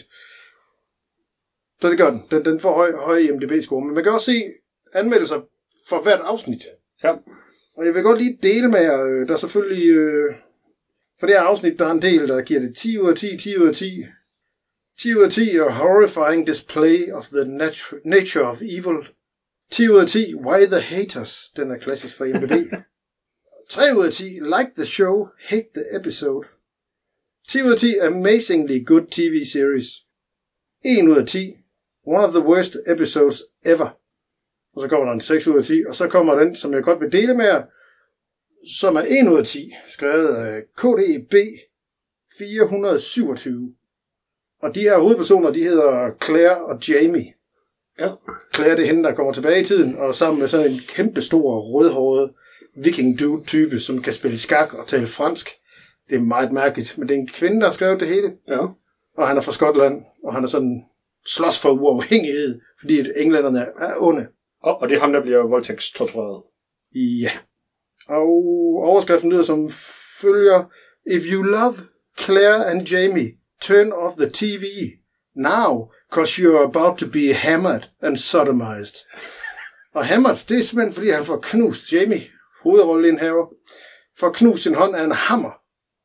Så det gør den. Den, den får høj, høj I M D B-score. Men man kan også se anmeldelser for hvert afsnit. Ja. Og jeg vil godt lige dele med jer, øh, der er selvfølgelig... Øh, for det her afsnit, der er en del, der giver det ti ud af ti, ti ud af ti. ti ud af ti er horrifying display of the natu- nature of evil. ti ud af ti, why the haters? Den er klassisk fra I M D B. tre ud af ti, like the show, hate the episode. ti ud af ti, amazingly good T V series. en ud af ti, one of the worst episodes ever. Og så kommer der en seks ud af ti, og så kommer den, som jeg godt vil dele med jer, som er en ud af ti, skrevet af K D B fire hundrede syvogtyve. Og de her hovedpersoner, de hedder Claire og Jamie. Ja. Claire, det er hende, der kommer tilbage i tiden, og sammen med sådan en kæmpestor, rødhåret viking dude type, som kan spille skak og tale fransk. Det er meget mærkeligt, men det er en kvinde, der har skrevet det hele. Ja. Og han er fra Skotland, og han er sådan slås for uafhængighed, fordi at englænderne er onde. Og, og det er ham, der bliver voldtægtstortureret. Ja. Og overskriften lyder som følger: If you love Claire and Jamie, turn off the T V now, cause you're about to be hammered and sodomized. Og hammered, det er simpelthen fordi han får knust Jamie, hovedrolleindhaver, får knust sin hånd af en hammer,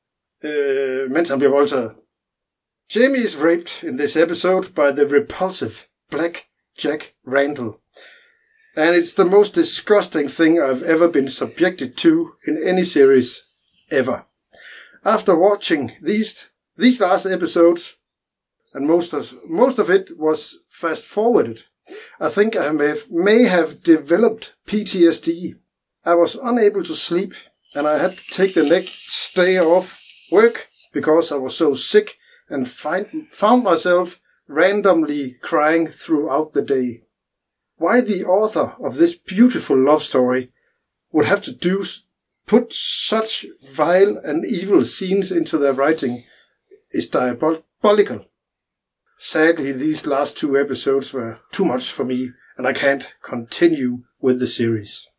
øh, mens han bliver voldtaget. Jamie is raped in this episode by the repulsive Black Jack Randall. And it's the most disgusting thing I've ever been subjected to in any series ever. After watching these these last episodes, and most of most of it was fast forwarded, I think I may have, may have developed P T S D. I was unable to sleep, and I had to take the next day off work because I was so sick and find, found myself randomly crying throughout the day. Why the author of this beautiful love story would have to do put such vile and evil scenes into their writing is diabolical. Sadly, these last two episodes were too much for me, and I can't continue with the series.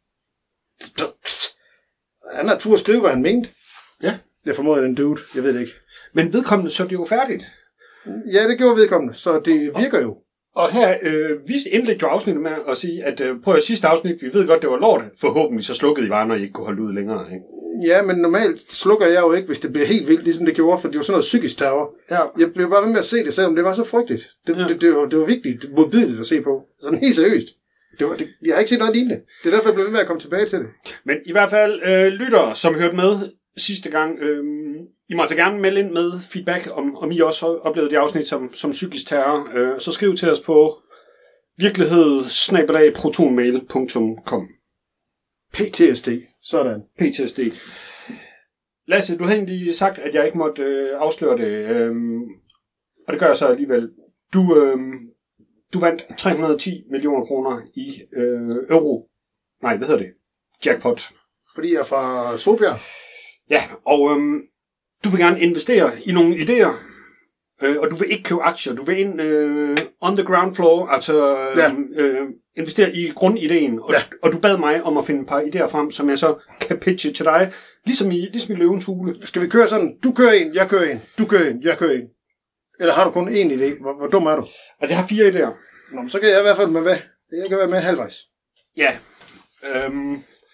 Han har tur at skrive, hvad han mente. Ja. Jeg formoder den dude, jeg ved det ikke. Men vedkommende, så det jo færdigt. Ja, det gjorde vedkommende, så det virker jo. Og her, øh, vi indledte jo afsnittet med at sige, at øh, prøv at sidste afsnit, vi ved godt, det var lort. Forhåbentlig så slukkede I bare, når I ikke kunne holde ud længere. Ikke? Ja, men normalt slukker jeg jo ikke, hvis det bliver helt vildt, ligesom det gjorde, for det var sådan noget psykisk terror. Ja. Jeg blev bare ved med at se det, selvom det var så frygteligt. Det, ja. det, det, var, det var vigtigt, det var modbydeligt at se på. Sådan helt seriøst. Det var, det, jeg har ikke set noget lignende. Det er derfor, jeg blev ved med at komme tilbage til det. Men i hvert fald, øh, lyttere, som hørte med sidste gang, øh, I må altså gerne melde ind med feedback, om, om I også har oplevet det afsnit som, som psykisk terror. Øh, så skriv til os på virkelighed snabel-a protonmail punktum com. P T S D. Sådan. P T S D. Lasse, du har egentlig sagt, at jeg ikke måtte øh, afsløre det. Øh, og det gør jeg så alligevel. Du, øh, du vandt tre hundrede og ti millioner kroner i øh, euro. Nej, hvad hedder det? Jackpot. Fordi jeg er fra Solbjerg. Ja, og øh, du vil gerne investere i nogle idéer. Øh, og du vil ikke købe aktier. Du vil ind øh, on the ground floor, altså øh, ja. øh, investere i grundideen. Og, ja. og du bad mig om at finde et par idéer frem, som jeg så kan pitche til dig. Ligesom i, ligesom i Løvens Hule. Skal vi køre sådan, du kører en, jeg kører en, du kører en, jeg kører en? Eller har du kun én idé? Hvor, hvor dum er du? Altså, jeg har fire idéer. Nå, men så kan jeg i hvert fald med hvad? Jeg kan være med halvvejs. Ja. Øhm...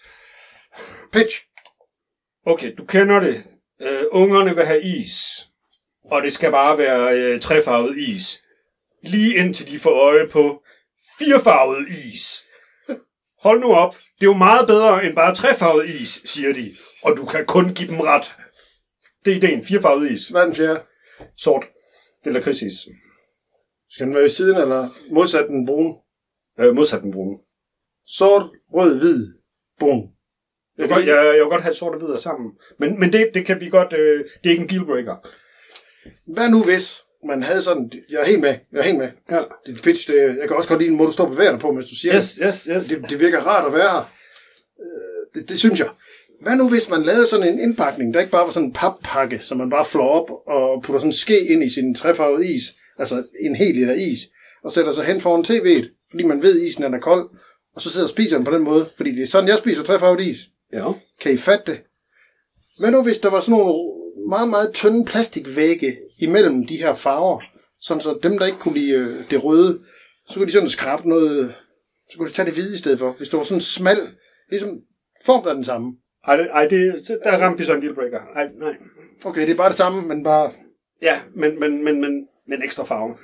Pitch. Okay, du kender det. Øh, ungerne vil have is. Og det skal bare være øh, trefarvet is. Lige indtil de får øje på firefarvet is. Hold nu op. Det er jo meget bedre end bare trefarvet is, siger de. Og du kan kun give dem ret. Det er ideen. Firefarvet is. Hvad er den fjerde? Sort. Det er lakridsis. Skal den være i siden, eller modsat den brune? Øh, modsat den brune. Sort, rød, hvid, brun. Jeg, jeg, jeg, jeg vil godt have sort og hvid sammen. Men, men det, det kan vi godt... Øh, det er ikke en dealbreaker. Hvad nu hvis man havde sådan... Jeg er helt med. Jeg er helt med. Ja. Det pitch, det, jeg kan også godt lide den måde, du står bevægende på, mens du siger yes, det. Yes, yes. Det, det virker rart at være her. Det, det synes jeg. Hvad nu hvis man lavede sådan en indpakning, der ikke bare var sådan en pappakke, som man bare flår op og putter sådan en ske ind i sin trefarvede is, altså en hel liter is, og sætter sig hen foran tv'et, fordi man ved, at isen er kold, og så sidder og spiser den på den måde, fordi det er sådan, jeg spiser trefarvet is. Ja. Kan I fatte det? Hvad nu hvis der var sådan nogle meget, meget tynde plastikvægge imellem de her farver, sådan så dem, der ikke kunne lide det røde, så kunne de sådan skrabe noget, så kunne de tage det hvide i stedet for. Hvis det var sådan smal, ligesom formen er den samme. Ej, det, ej det, der ramte vi så en dealbreaker. Ej, nej. Okay, det er bare det samme, men bare... Ja, men, men, men, men, men ekstra farve.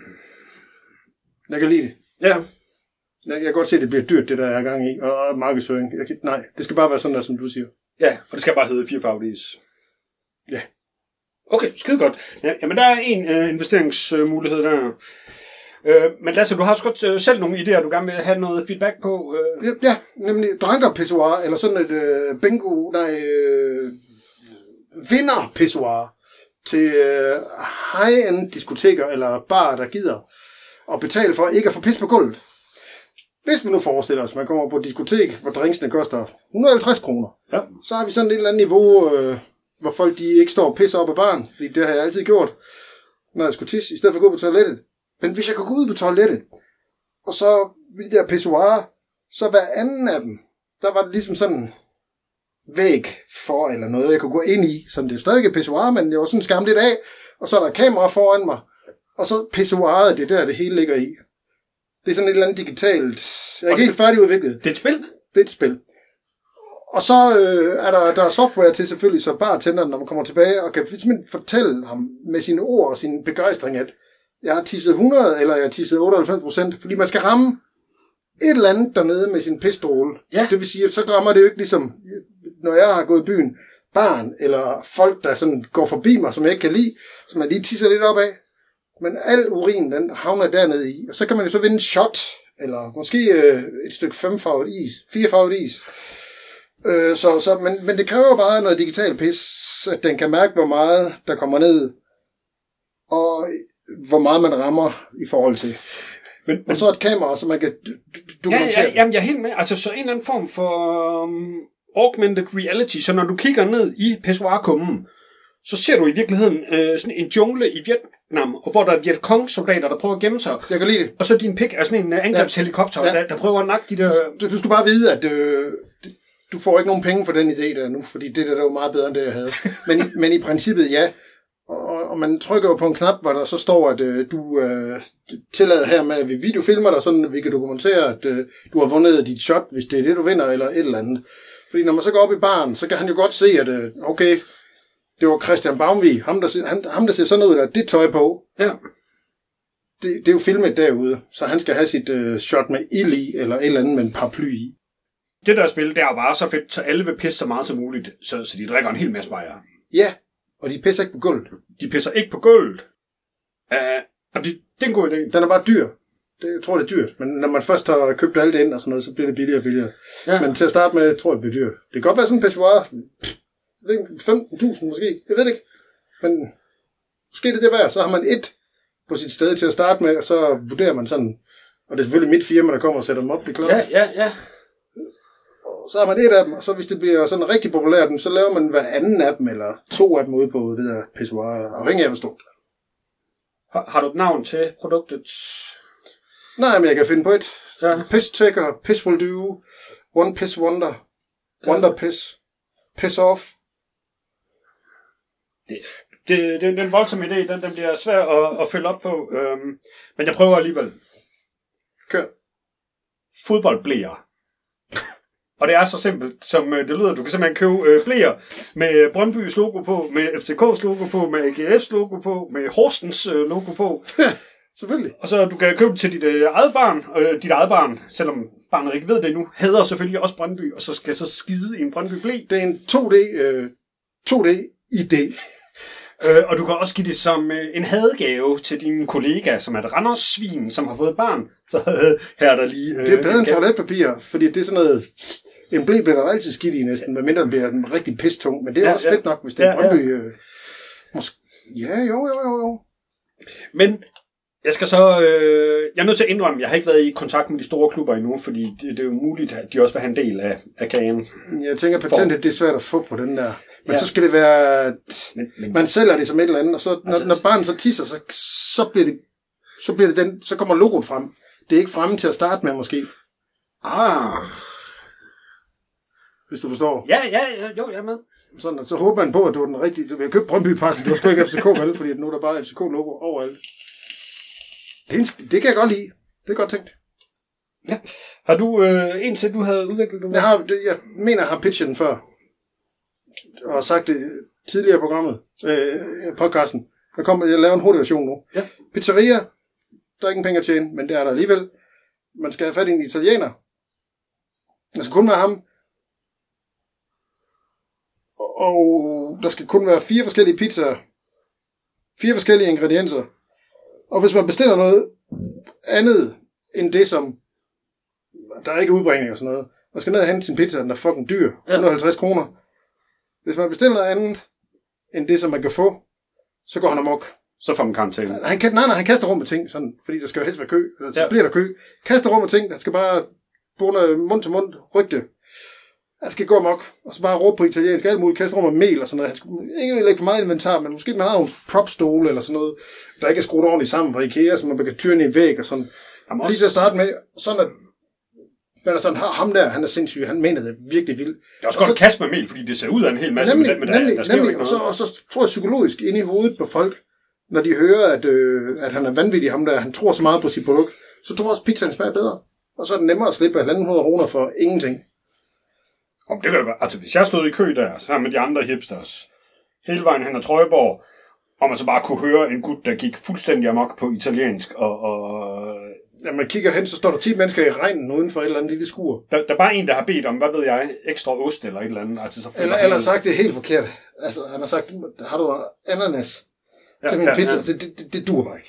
Jeg kan lide det. Ja. Jeg kan godt se, at det bliver dyrt, det der er gang i, og markedsføring. Jeg kan, nej, det skal bare være sådan der, som du siger. Ja, og det skal bare hedde firefarvet is. Ja. Okay, skide godt. Ja, jamen, der er en øh, investeringsmulighed der. Øh, men Lasse, du har også godt øh, selv nogle idéer, du gerne vil have noget feedback på. Øh. Ja, ja, nemlig drankerpissoir, eller sådan et øh, bingo, nej, øh, vinderpissoir til øh, high-end diskoteker eller barer, der gider at betale for ikke at få pis på gulvet. Hvis vi nu forestiller os, at man kommer på et diskotek, hvor drinksene koster et hundrede og halvtreds kroner, ja. Så har vi sådan et eller andet niveau, øh, hvor folk de ikke står og pisser op ad baren, fordi det har jeg altid gjort, når jeg skulle tisse, i stedet for at gå på toilettet. Men hvis jeg kunne gå ud på toilettet, og så de der pissoirer, så hver anden af dem, der var det ligesom sådan væg for eller noget, jeg kunne gå ind i, som det er stadig et pissoir, men jeg var sådan skam lidt af, og så er der kamera foran mig, og så pissoiret, det er der, det hele ligger i. Det er sådan et eller andet digitalt, jeg er ikke helt færdigudviklet. Det er et spil? Det er et spil. Og så øh, er der, der er software til selvfølgelig, så bartenderen, når man kommer tilbage, og kan simpelthen fortælle ham med sine ord og sin begejstring, at jeg har tisset hundrede, eller jeg har tisset otteoghalvfems procent, fordi man skal ramme et eller andet dernede med sin pistol. Ja. Det vil sige, at så rammer det jo ikke ligesom, når jeg har gået i byen, barn, eller folk, der sådan går forbi mig, som jeg ikke kan lide, som jeg lige tisser lidt op af. Men al urin, den havner dernede i, og så kan man jo så vinde en shot, eller måske øh, et stykke femfarvet is, firefarvet is. Øh, så, så, men, men det kræver bare noget digital pis, at den kan mærke, hvor meget der kommer ned. og hvor meget man rammer i forhold til. Men, men, og så et kamera, så man kan dokumentere. Ja, ja, jamen, jeg er helt med. Altså, så en eller anden form for um, augmented reality, så når du kigger ned i pissoirkummen, så ser du i virkeligheden øh, sådan en jungle i Vietnam, og hvor der er Vietcong-soldater, der prøver at gemme sig. Jeg kan lide det. Og så din pik er sådan en uh, angrebshelikopter, ja. der, der prøver at nakke de der... Du, du skal bare vide, at øh, du får ikke nogen penge for den idé der nu, fordi det der, der var meget bedre, end det, jeg havde. Men, men i princippet, ja. Og, og man trykker jo på en knap, hvor der så står, at øh, du øh, tillader her med, at vi videofilmer dig, sådan at vi kan dokumentere, at øh, du har vundet dit shot, hvis det er det, du vinder, eller et eller andet. Fordi når man så går op i baren, så kan han jo godt se, at øh, okay, det var Christian Baumvig, ham der, han, ham der ser sådan ud, der det tøj på. Ja. Det, det er jo filmet derude, så han skal have sit øh, shot med ild i, eller et eller andet med en paraply i. Det der spil, det er jo bare så fedt, så alle vil pisse så meget som muligt, så, så de drikker en hel masse bajer. Ja, og de pisser ikke på gulvet. De pisser ikke på gulvet. Uh, og det, det er en god idé. Den er bare dyr. Det, jeg tror, det er dyrt. Men når man først har købt alt det ind og sådan noget, så bliver det billigere og billigere. Ja. Men til at starte med, tror jeg, det bliver dyrt. Det kan godt være sådan en pissoir. femten tusind måske. Jeg ved det ikke. Men måske det er det værd. Så har man et på sit sted til at starte med, og så vurderer man sådan. Og det er selvfølgelig mit firma, der kommer og sætter dem op. Det er klart. Ja, ja, ja. Og så har man et af dem, og så hvis det bliver sådan rigtig populært, så laver man hver anden af dem, eller to af dem ude på det der pissoir, afhængig af hvor stort. Har, har du et navn til produktet? Nej, men jeg kan finde på et. Ja. Piss Checker, Piss Will Do, One Piss Wonder, Wonder ja. Piss, Piss Off. Det, det, det, det er en voldsom idé, den, den bliver svær at, at følge op på, øhm, men jeg prøver alligevel. Kør. Fodboldbleer. Og det er så simpelt, som det lyder. Du kan simpelthen købe øh, bleer med Brøndbys logo på, med F C K's logo på, med A G F's logo på, med Horsens øh, logo på. Ja, selvfølgelig. Og så du kan købe til dit øh, eget barn. Øh, dit eget barn, selvom barnet ikke ved det endnu, hader selvfølgelig også Brøndby, og så skal så skide i en Brøndby-ble. Det er en to D, øh, to D-idé. Øh, og du kan også give det som øh, en hadegave til din kollega, som er et Randers-svin, som har fået et barn. Så øh, her er der lige... Øh, det er bedre end toiletpapir, fordi det er sådan noget... En ble bliver der altid skidt i næsten, medmindre den bliver en rigtig pistung. Men det er ja, også ja. fedt nok, hvis det er ja, Brøndby... Øh, måske... Ja, jo, jo, jo, jo. Men jeg skal så... Øh, jeg er nødt til at indrømme, jeg har ikke været i kontakt med de store klubber endnu, fordi det, det er jo muligt, at de også vil have en del af, af kagen. Jeg tænker, patentet det er svært at få på den der. Men ja. så skal det være... Men, men, man sælger det som et eller andet, og så, når, altså, når barnet så tisser, så, så, bliver det, så bliver det den... Så kommer logoet frem. Det er ikke fremme til at starte med, måske. Ah... Hvis du forstår. Ja, ja, ja, jo, jeg er med. Sådan, og så håber man på, at det var den rigtige. Du vil købe Brøndby-pakken, det var sgu ikke F C K, vel? Fordi nu er der bare F C K-logo overalt. Det, en, det kan jeg godt lide. Det er godt tænkt. Ja. Har du, øh, indtil du havde udviklet det? Jeg, har, det, jeg mener, jeg har pitchet den før. Og har sagt det tidligere i programmet. Øh, podcasten. Der kommer, jeg laver en hurtig version nu. Ja. Pizzeria. Der er ingen penge at tjene, men det er der alligevel. Man skal have fat i en italiener. Der skal kun være ham. Og der skal kun være fire forskellige pizzaer. Fire forskellige ingredienser. Og hvis man bestiller noget andet end det, som... Der er ikke udbringning og sådan noget. Man skal ned og hente sin pizza, den er fucking dyr. et hundrede og halvtreds kroner. Hvis man bestiller noget andet end det, som man kan få, så går han amok. Så får man karantæne. Han, kan, nej, nej, han kaster rum med ting, sådan, fordi der skal jo helst være kø. Eller så ja. bliver der kø. Kaster rum med ting, der skal bare bunde mund til mund, rygte. Han skal gå amok, og så bare råbe på italiensk, alt muligt, kaste rum med mel og sådan noget. Han skal ikke lægge for meget inventar, men måske man har nogle propstole eller sådan noget, der ikke er skruet ordentligt sammen fra IKEA, så man kan tyrne i en væg og sådan. Jamen lige til at starte med, sådan at man er sådan, ham der, han er sindssyg, han mener det virkelig vildt. Det er også og godt at kaste med mel, fordi det ser ud af en hel masse nemlig, med, med nemlig, der, der nemlig, og, så, og så tror jeg psykologisk inde i hovedet på folk, når de hører, at, øh, at han er vanvittig, ham der, han tror så meget på sit produkt, så tror jeg også, pizzaen smager bedre. Og så er det nemmere at slippe halvanden hundrede kroner for ingenting. Om det kan være, altså hvis jeg stod i kø der, så med de andre hipsters, hele vejen hen ad Trøjborg, og man så bare kunne høre en gut, der gik fuldstændig amok på italiensk, og... og ja, man kigger hen, så står der ti mennesker i regnen uden for et eller andet lille skur. Der, der er bare en, der har bedt om, hvad ved jeg, ekstra ost eller et eller andet. Altså, så eller eller sagt det helt forkert. Altså, han har sagt, har du ananas ja, til min ja, pizza? Ja. Det, det, det, det duer bare ikke.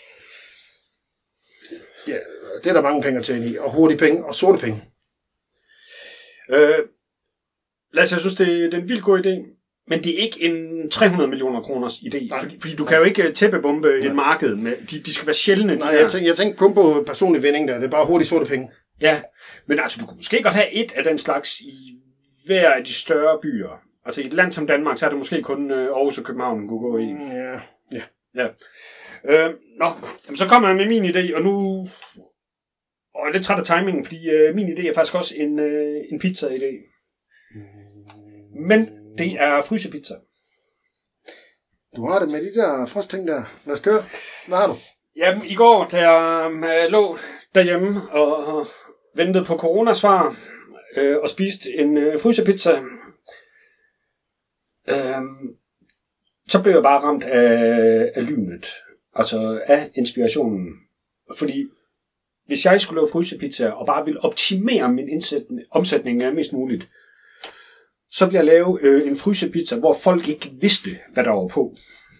Ja, det er der mange penge at tjene i, og hurtige penge, og sorte penge. Øh, Lasse, jeg synes, det er, det er en vildt god idé. Men det er ikke en tre hundrede millioner kroners idé, fordi, fordi du kan jo ikke tæppebombe et marked med, de, de skal være sjældne. Nej, jeg tænker, jeg tænker kun på personlig vinding der, det er bare hurtigt sorte penge. Ja, men altså du kunne måske godt have et af den slags i hver af de større byer. Altså i et land som Danmark, så er det måske kun øh, Aarhus og København, kunne gå i. Ja, ja. Ja. Øh, nå, jamen, så kommer jeg med min idé, og nu... Og jeg er lidt træt af timingen, fordi øh, min idé er faktisk også en, øh, en pizza-idé. Men det er frysepizza. Du har det med de der frostting der. Lad os køre. Hvad har du? Jamen, i går, da jeg øh, lå derhjemme og, og ventede på coronasvar øh, og spiste en øh, frysepizza, øh, så blev jeg bare ramt af, af lynet. Altså af inspirationen. Fordi hvis jeg skulle lave frysepizza og bare ville optimere min omsætning af mest muligt, så bliver jeg lave øh, en frysepizza, hvor folk ikke vidste, hvad der var på.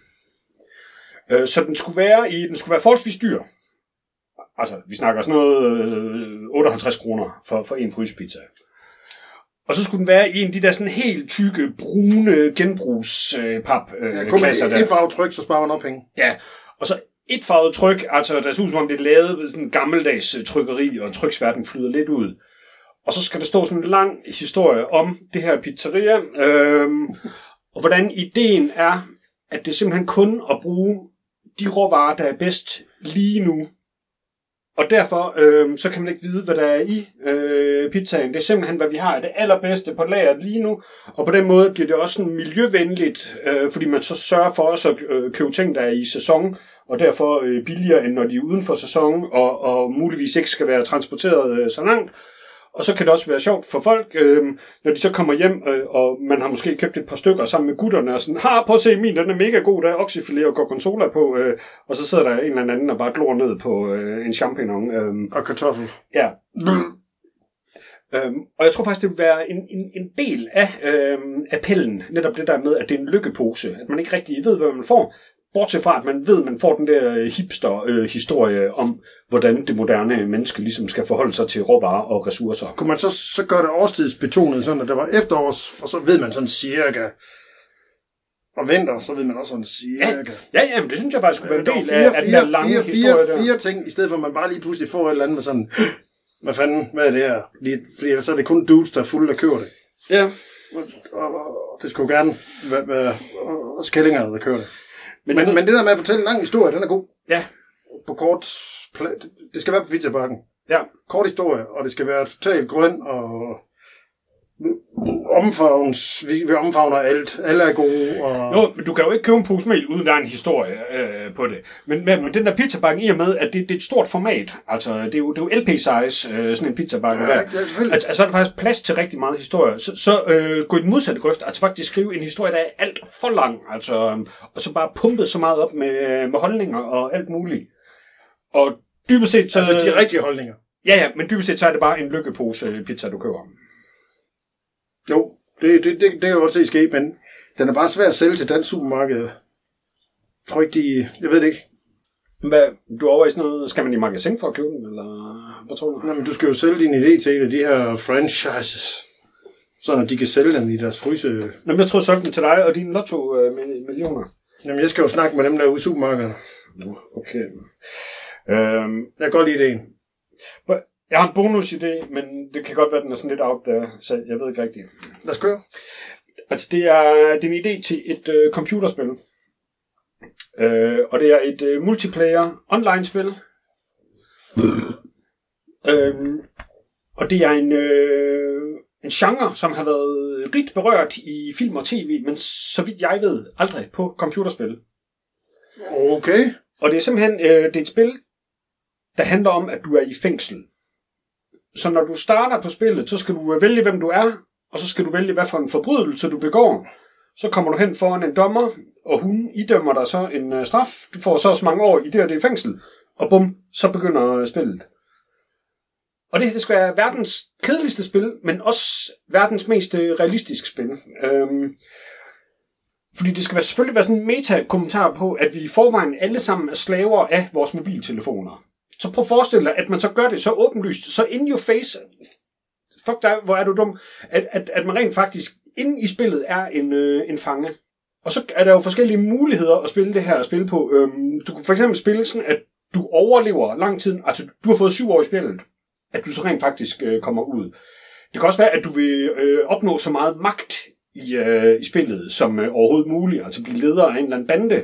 Øh, så den skulle være i, den skulle være forholdsvis dyr. Altså, vi snakker sådan noget øh, otteoghalvtreds kroner for, for en frysepizza. Og så skulle den være i en af de der sådan helt tykke, brune genbrugspap øh, ja, klasser der. Et farvetryk, så sparer man op penge. Ja, og så et farvet tryk, altså der ser ud som om det er lavet ved sådan en gammeldags trykkeri, og tryksværten flyder lidt ud. Og så skal der stå sådan en lang historie om det her pizzeria, øhm, og hvordan ideen er, at det er simpelthen kun at bruge de råvarer, der er bedst lige nu. Og derfor øhm, så kan man ikke vide, hvad der er i øh, pizzaen. Det er simpelthen, hvad vi har af det allerbedste på lageret lige nu. Og på den måde bliver det også sådan miljøvenligt, øh, fordi man så sørger for også at øh, købe ting, der er i sæson, og derfor øh, billigere, end når de er uden for sæson, og, og muligvis ikke skal være transporteret øh, så langt. Og så kan det også være sjovt for folk, øh, når de så kommer hjem, øh, og man har måske købt et par stykker sammen med gutterne, og sådan, har prøv at se min, den er mega god, der er oxyfilet og gorgonzola på, øh, og så sidder der en eller anden og bare glor ned på øh, en champignon. Øh, og kartoffel. Ja. Mm. Øhm, og jeg tror faktisk, det vil være en, en, en del af øh, appellen, netop det der med, at det er en lykkepose, at man ikke rigtig ved, hvad man får, bortset fra, at man ved, at man får den der hipster-historie øh, om, hvordan det moderne menneske ligesom skal forholde sig til råvarer og ressourcer. Kunne man så, så gøre det årstidsbetonet, sådan at der var efterårs, og så ved man sådan cirka, og vinter, så ved man også sådan cirka. Ja, ja, ja, men det synes jeg bare skulle være en del fire, af, af den der lange fire, historie fire, der. Fire ting, i stedet for at man bare lige pludselig får et eller andet med sådan, hvad fanden, hvad er det her? Lige, fordi så er det kun dudes, der er fulde, der kører det. Ja. Og, og, og det skulle gerne være, være også kællingerne, der kører det. Men, men, men det der med at fortælle en lang historie, den er god. Ja. På kort, det skal være på pizzabakken. Ja. Kort historie, og det skal være totalt grøn og omfavns, vi, vi omfavner alt. Alle er gode. Og... Jo, men du kan jo ikke købe en pose mel, uden der er en historie øh, på det. Men, men, men den der pizzabakken, i og med, at det, det er et stort format, altså det er jo, det er jo L P-size, øh, sådan en pizzabakke ja, der. Ja, selvfølgelig. Altså, altså er der faktisk plads til rigtig meget historie. Så, så øh, gå i den modsatte grøft, altså faktisk skrive en historie, der er alt for lang, altså, og så bare pumpet så meget op med, med holdninger og alt muligt. Og dybest set så... Altså de rigtige holdninger. Ja, ja, men dybest set så er det bare en lykkepose pizza, du køber. Jo, det, det, det, det kan jeg godt se ske, men den er bare svær at sælge til dansk supermarked. Jeg tror ikke, de... Jeg ved det ikke. Hvad, du er over i sådan noget... Skal man i magasin for at købe den, eller hvad tror du? Nej, men du skal jo sælge din idé til en af de her franchises, sådan at de kan sælge den i deres fryse... Jamen, jeg tror, jeg solgte den til dig og dine lotto-millioner. Jamen, jeg skal jo snakke med dem der ude i supermarkedet. Okay. Øhm, jeg kan godt lide idéen. Jeg har en bonusidé, men det kan godt være, den er sådan lidt out der, så jeg ved ikke rigtigt. Lad os køre. Altså, det er, det er en idé til et øh, computerspil. Øh, og det er et øh, multiplayer online-spil. øh, og det er en, øh, en genre, som har været rigt berørt i film og tv, men så vidt jeg ved, aldrig på computerspil. Okay. Og det er simpelthen øh, det er et spil, der handler om, at du er i fængsel. Så når du starter på spillet, så skal du vælge, hvem du er, og så skal du vælge, hvad for en forbrydelse du begår. Så kommer du hen foran en dommer, og hun idømmer dig så en uh, straf. Du får så også mange år i det og det fængsel, og bum, så begynder spillet. Og det, det skal være verdens kedeligste spil, men også verdens mest realistiske spil. Øhm, fordi det skal være, selvfølgelig være sådan en meta-kommentar på, at vi i forvejen alle sammen er slaver af vores mobiltelefoner. Så prøv at forestille dig, at man så gør det så åbenlyst, så in your face, fuck dig, hvor er du dum, at, at, at man rent faktisk inde i spillet er en, øh, en fange. Og så er der jo forskellige muligheder at spille det her at spille på. Øhm, du kan for eksempel spille sådan, at du overlever lang tid. Altså, du har fået syv år i spillet. At du så rent faktisk øh, kommer ud. Det kan også være, at du vil øh, opnå så meget magt i, øh, i spillet, som øh, overhovedet muligt. Altså blive leder af en eller anden bande.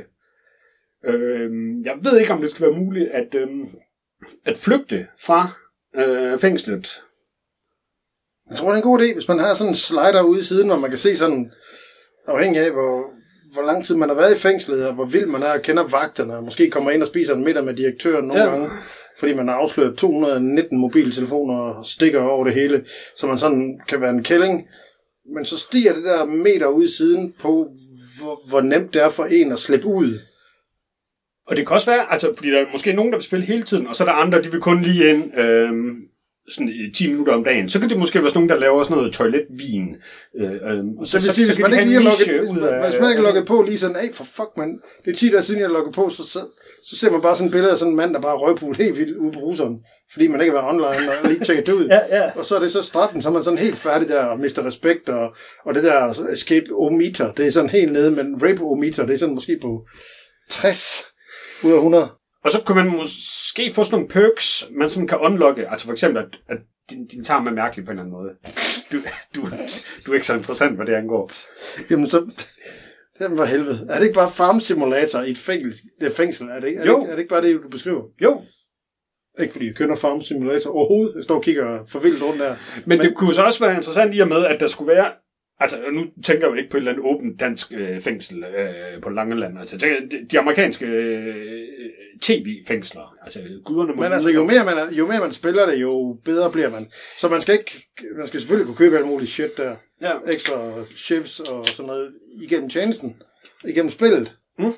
Øh, jeg ved ikke, om det skal være muligt at, øh, at flygte fra øh, fængslet. Jeg tror, det er en god idé, hvis man har sådan en slider ude i siden, hvor man kan se sådan, afhængig af, hvor, hvor lang tid man har været i fængslet, og hvor vild man er, og kender vagterne, og måske kommer ind og spiser en middag med direktøren nogle ja. gange, fordi man har afsløret to hundrede og nitten mobiltelefoner og stikker over det hele, så man sådan kan være en kælling. Men så stiger det der meter ude i siden på, hvor, hvor nemt det er for en at slippe ud. Og det kan også være, altså, fordi der er måske nogen, der vil spille hele tiden, og så er der andre, de vil kun lige ind øh, sådan ti minutter om dagen. Så kan det måske være sådan nogen, der laver sådan noget toiletvin. Øh, øh, og så, så, så, så, så, hvis man ikke lige har lukket, ud af, hvis man ikke lukket på lige sådan, hey for fuck man, det er ti dage siden jeg lukket på, så, så, så ser man bare sådan et billede af sådan en mand, der bare røgpul helt vildt ude på bruseren, fordi man ikke har været online og lige tjekket det ud. ja, ja. Og så er det så straffen, så er man sådan helt færdig der og mister respekt, og, og det der escape-o-meter, det er sådan helt nede, men rape-o-meter, det er sådan måske på tres ud af hundrede. Og så kan man måske få sådan nogle perks, man sådan kan unlocke. Altså for eksempel, at, at din, din tarm er mærkelig på en eller anden måde. Du, du, du er ikke så interessant, hvad det angår. Jamen så... Det var helvede. Er det ikke bare farm simulator i et fængsel? Det er fængsel, er det ikke? Er jo. Det ikke, er det ikke bare det, du beskriver? Jo. Ikke fordi jeg kønner farm simulator overhovedet. Jeg står og kigger forvildet rundt der. Men, Men det kunne så også være interessant i og med, at der skulle være... Altså, nu tænker jeg jo ikke på et eller andet åbent dansk øh, fængsel øh, på Langeland. Altså, de, de amerikanske øh, tv-fængsler. Altså, guderne må... Men altså, jo mere, man er, jo mere man spiller det, jo bedre bliver man. Så man skal ikke... Man skal selvfølgelig kunne købe alt muligt shit der. Ja. Ekstra shifts og sådan noget igennem tjenesten. Igennem spillet. Mm.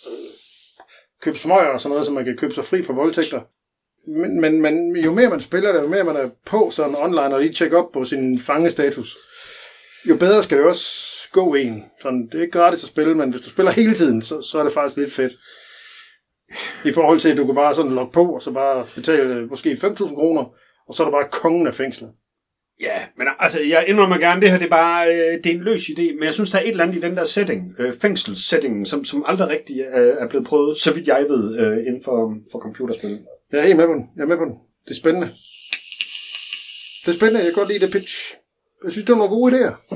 Købe smøger og sådan noget, så man kan købe sig fri fra voldtægter. Men, men, men jo mere man spiller det, jo mere man er på sådan online og lige tjekke op på sin fangestatus, jo bedre skal det også gå en. Sådan, det er ikke gratis at spille, men hvis du spiller hele tiden, så, så er det faktisk lidt fedt. I forhold til, at du kan bare sådan logge på, og så bare betale måske fem tusind kroner, og så er der bare kongen af fængslet. Ja, men altså, jeg indrømmer gerne, det her det er bare øh, det er en løs idé, men jeg synes, der er et eller andet i den der setting, øh, fængselssettingen, som, som aldrig rigtig øh, er blevet prøvet, så vidt jeg ved, øh, inden for, for computerspil. Jeg er helt med på den. Jeg er med på den. Det er spændende. Det er spændende. Jeg kan godt lide det pitch. Jeg synes, det var nogle gode idéer.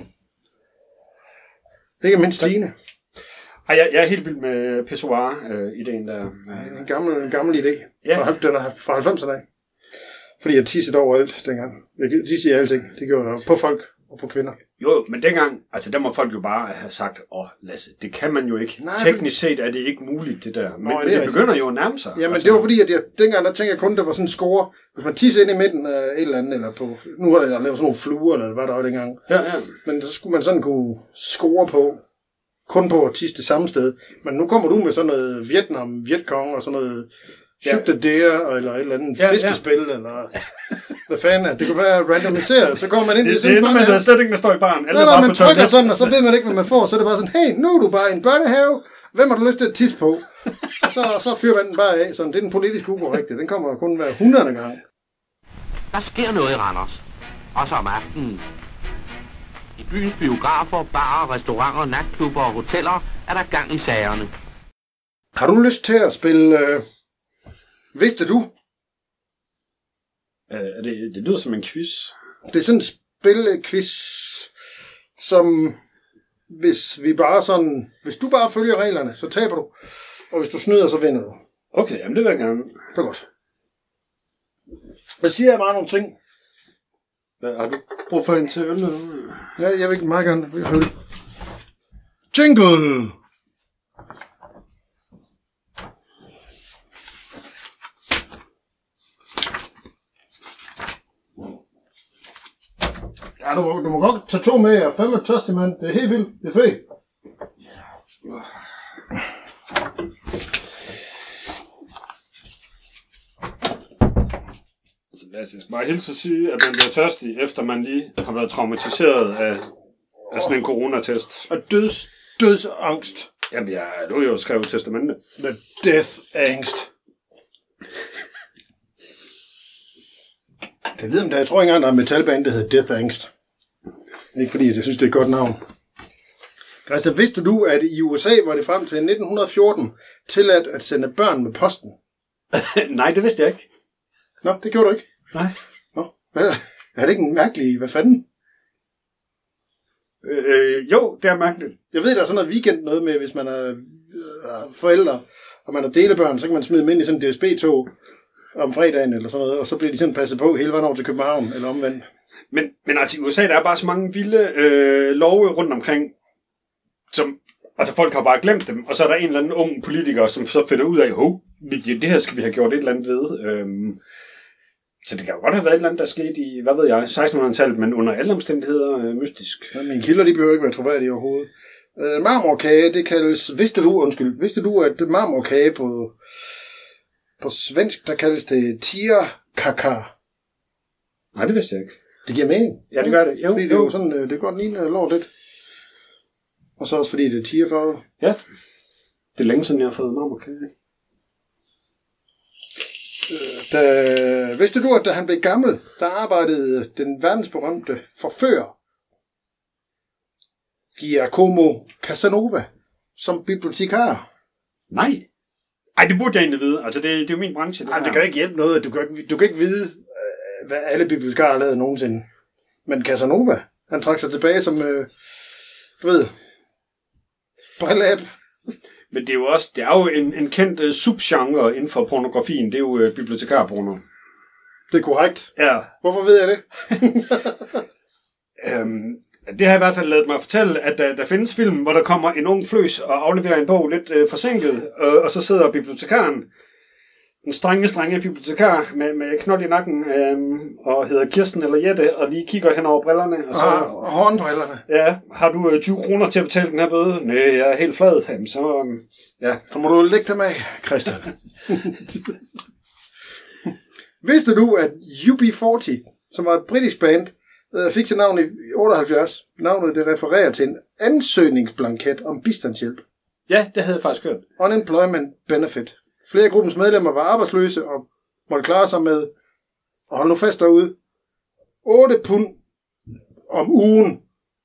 Ikke mindst Stine. Ej, jeg, jeg er helt vild med pissoir-ideen der. En gammel, en gammel idé. Ja. Den er fra halvfemserne af. Fordi jeg tissede overalt dengang. Jeg tissede i alting. Det gjorde jeg på folk og på kvinder. Jo, men dengang, altså der må folk jo bare have sagt, åh oh, Lasse, det kan man jo ikke. Nej, Teknisk set er det ikke muligt, det der. Men, Nå, det, men det begynder jo at nærme sig. Jamen altså. Det var fordi, at jeg, dengang der tænkte jeg kun, at der var sådan en score. Hvis man tissede ind i midten af et eller andet, eller på, nu har der lavet sådan nogle fluer, eller hvad der var dengang. Ja, ja. Men så skulle man sådan kunne score på, kun på at tisse det samme sted. Men nu kommer du med sådan noget Vietnam, Vietkong og sådan noget Shoot the Deer, eller et eller andet ja, fiskespil, ja. Eller hvad fanden er det? kunne være randomiseret, så går man ind i det. Det, det ender med, der slet ikke, der står i baren. Alle nej, nej, man trykker sådan, og så ved man ikke, hvad man får. Så er det bare sådan, hey, nu er du bare i en børnehave. Hvem har du lyst til at tisse på? Og så, så fyrer man den bare af. Sådan, det er den politiske ukorrekte. Den kommer kun hver hundrede gang. Der sker noget i Randers. Også om aftenen. I byens biografer, barer, restauranter, natklubber og hoteller er der gang i sagerne. Har du lyst til at spille... Øh... Vidste du? Uh, er det, det lyder som en quiz. Det er sådan en spilquiz, som hvis vi bare sådan... Hvis du bare følger reglerne, så taber du. Og hvis du snyder, så vinder du. Okay, jamen det vil jeg gerne. Det er godt. Hvad siger jeg bare nogle ting? Hvad, har du brug for en til øl? Ja, jeg vil meget gerne høre det. Jingle! Ja, du må, du må godt tage to med jer. Fem er tørstig, mand. Det er helt vildt. Det er fedt. Altså, jeg skal bare hilse at sige, at man bliver tørstig, efter man lige har været traumatiseret af, af sådan en coronatest. Og døds, dødsangst. Jamen, ja, du har jo skrevet testamente. The death angst. Jeg ved, om der, jeg tror ikke engang, der er en metalband, der hedder Death Angst. Ikke fordi, jeg synes, det er et godt navn. Christian, vidste du, at i U S A var det frem til nitten fjorten tilladt at sende børn med posten? Nej, det vidste jeg ikke. Nå, det gjorde du ikke. Nej. Nå, hvad? Er det ikke en mærkelig... Hvad fanden? Øh, jo, det er mærkeligt. Jeg ved, der er sådan noget weekend noget med, hvis man er øh, forældre, og man er delebørn, så kan man smide dem ind i sådan et D S B-tog om fredagen eller sådan noget, og så bliver de sådan passet på hele vejen over til København, eller omvendt. Men, men altså i U S A, der er bare så mange vilde øh, love rundt omkring, som, altså folk har bare glemt dem, og så er der en eller anden ung politiker, som så finder ud af, hov, det her skal vi have gjort et eller andet ved. Øhm, så det kan jo godt have været et eller andet, der skete i, hvad ved jeg, sekstenhundredetallet, men under alle omstændigheder øh, mystisk. Ja, mine kilder, de behøver ikke være troværdige overhovedet. Øh, marmorkage, det kaldes, vidste du, undskyld, vidste du, at marmorkage på, på svensk, der kaldes det tierkaka? Nej, det vidste jeg ikke. Det giver mening. Ja, det gør det. Jo, fordi det er jo. jo sådan, det er godt lignende lort lidt. Og så også fordi det er tierfarvet. Ja. Det er længe siden, jeg har fået marmorkage. Da, vidste du, at da han blev gammel, der arbejdede den verdensberømte forfører Giacomo Casanova som bibliotekar? Nej. Ej, det burde jeg egentlig vide. Altså, det, det er jo min branche. Det, Ej, det kan ikke hjælpe noget. Du kan ikke, du kan ikke vide, hvad alle bibliotekarer har lavet nogensinde. Men Casanova, han trak sig tilbage som, øh, du ved, brillab. Men det er jo også, det er jo en, en kendt uh, subgenre inden for pornografien. Det er jo uh, bibliotekarporno. Det er korrekt. Ja. Hvorfor ved jeg det? øhm, det har i hvert fald ladet mig fortælle, at der, der findes film, hvor der kommer en ung fløs og afleverer en bog lidt uh, forsinket, øh, og så sidder bibliotekaren, en strenge, strenge bibliotekar med, med knold i nakken, øh, og hedder Kirsten eller Jette, og lige kigger hen over brillerne. Og så, Ah, og hornbrillerne. ja, har du øh, tyve kroner til at betale den her bøde? Nej, jeg er helt flad. Jamen, så, øh, ja. Så må du lægge dem af, Christian. Vidste du, at U B fyrre, som var et britisk band, fik sit navn i otteoghalvfjerds? Navnet det refererer til en ansøgningsblanket om bistandshjælp. Ja, det havde jeg faktisk hørt. Unemployment benefit. Flere af gruppens medlemmer var arbejdsløse og måtte klare sig med, og hold nu fast derude, otte pund om ugen.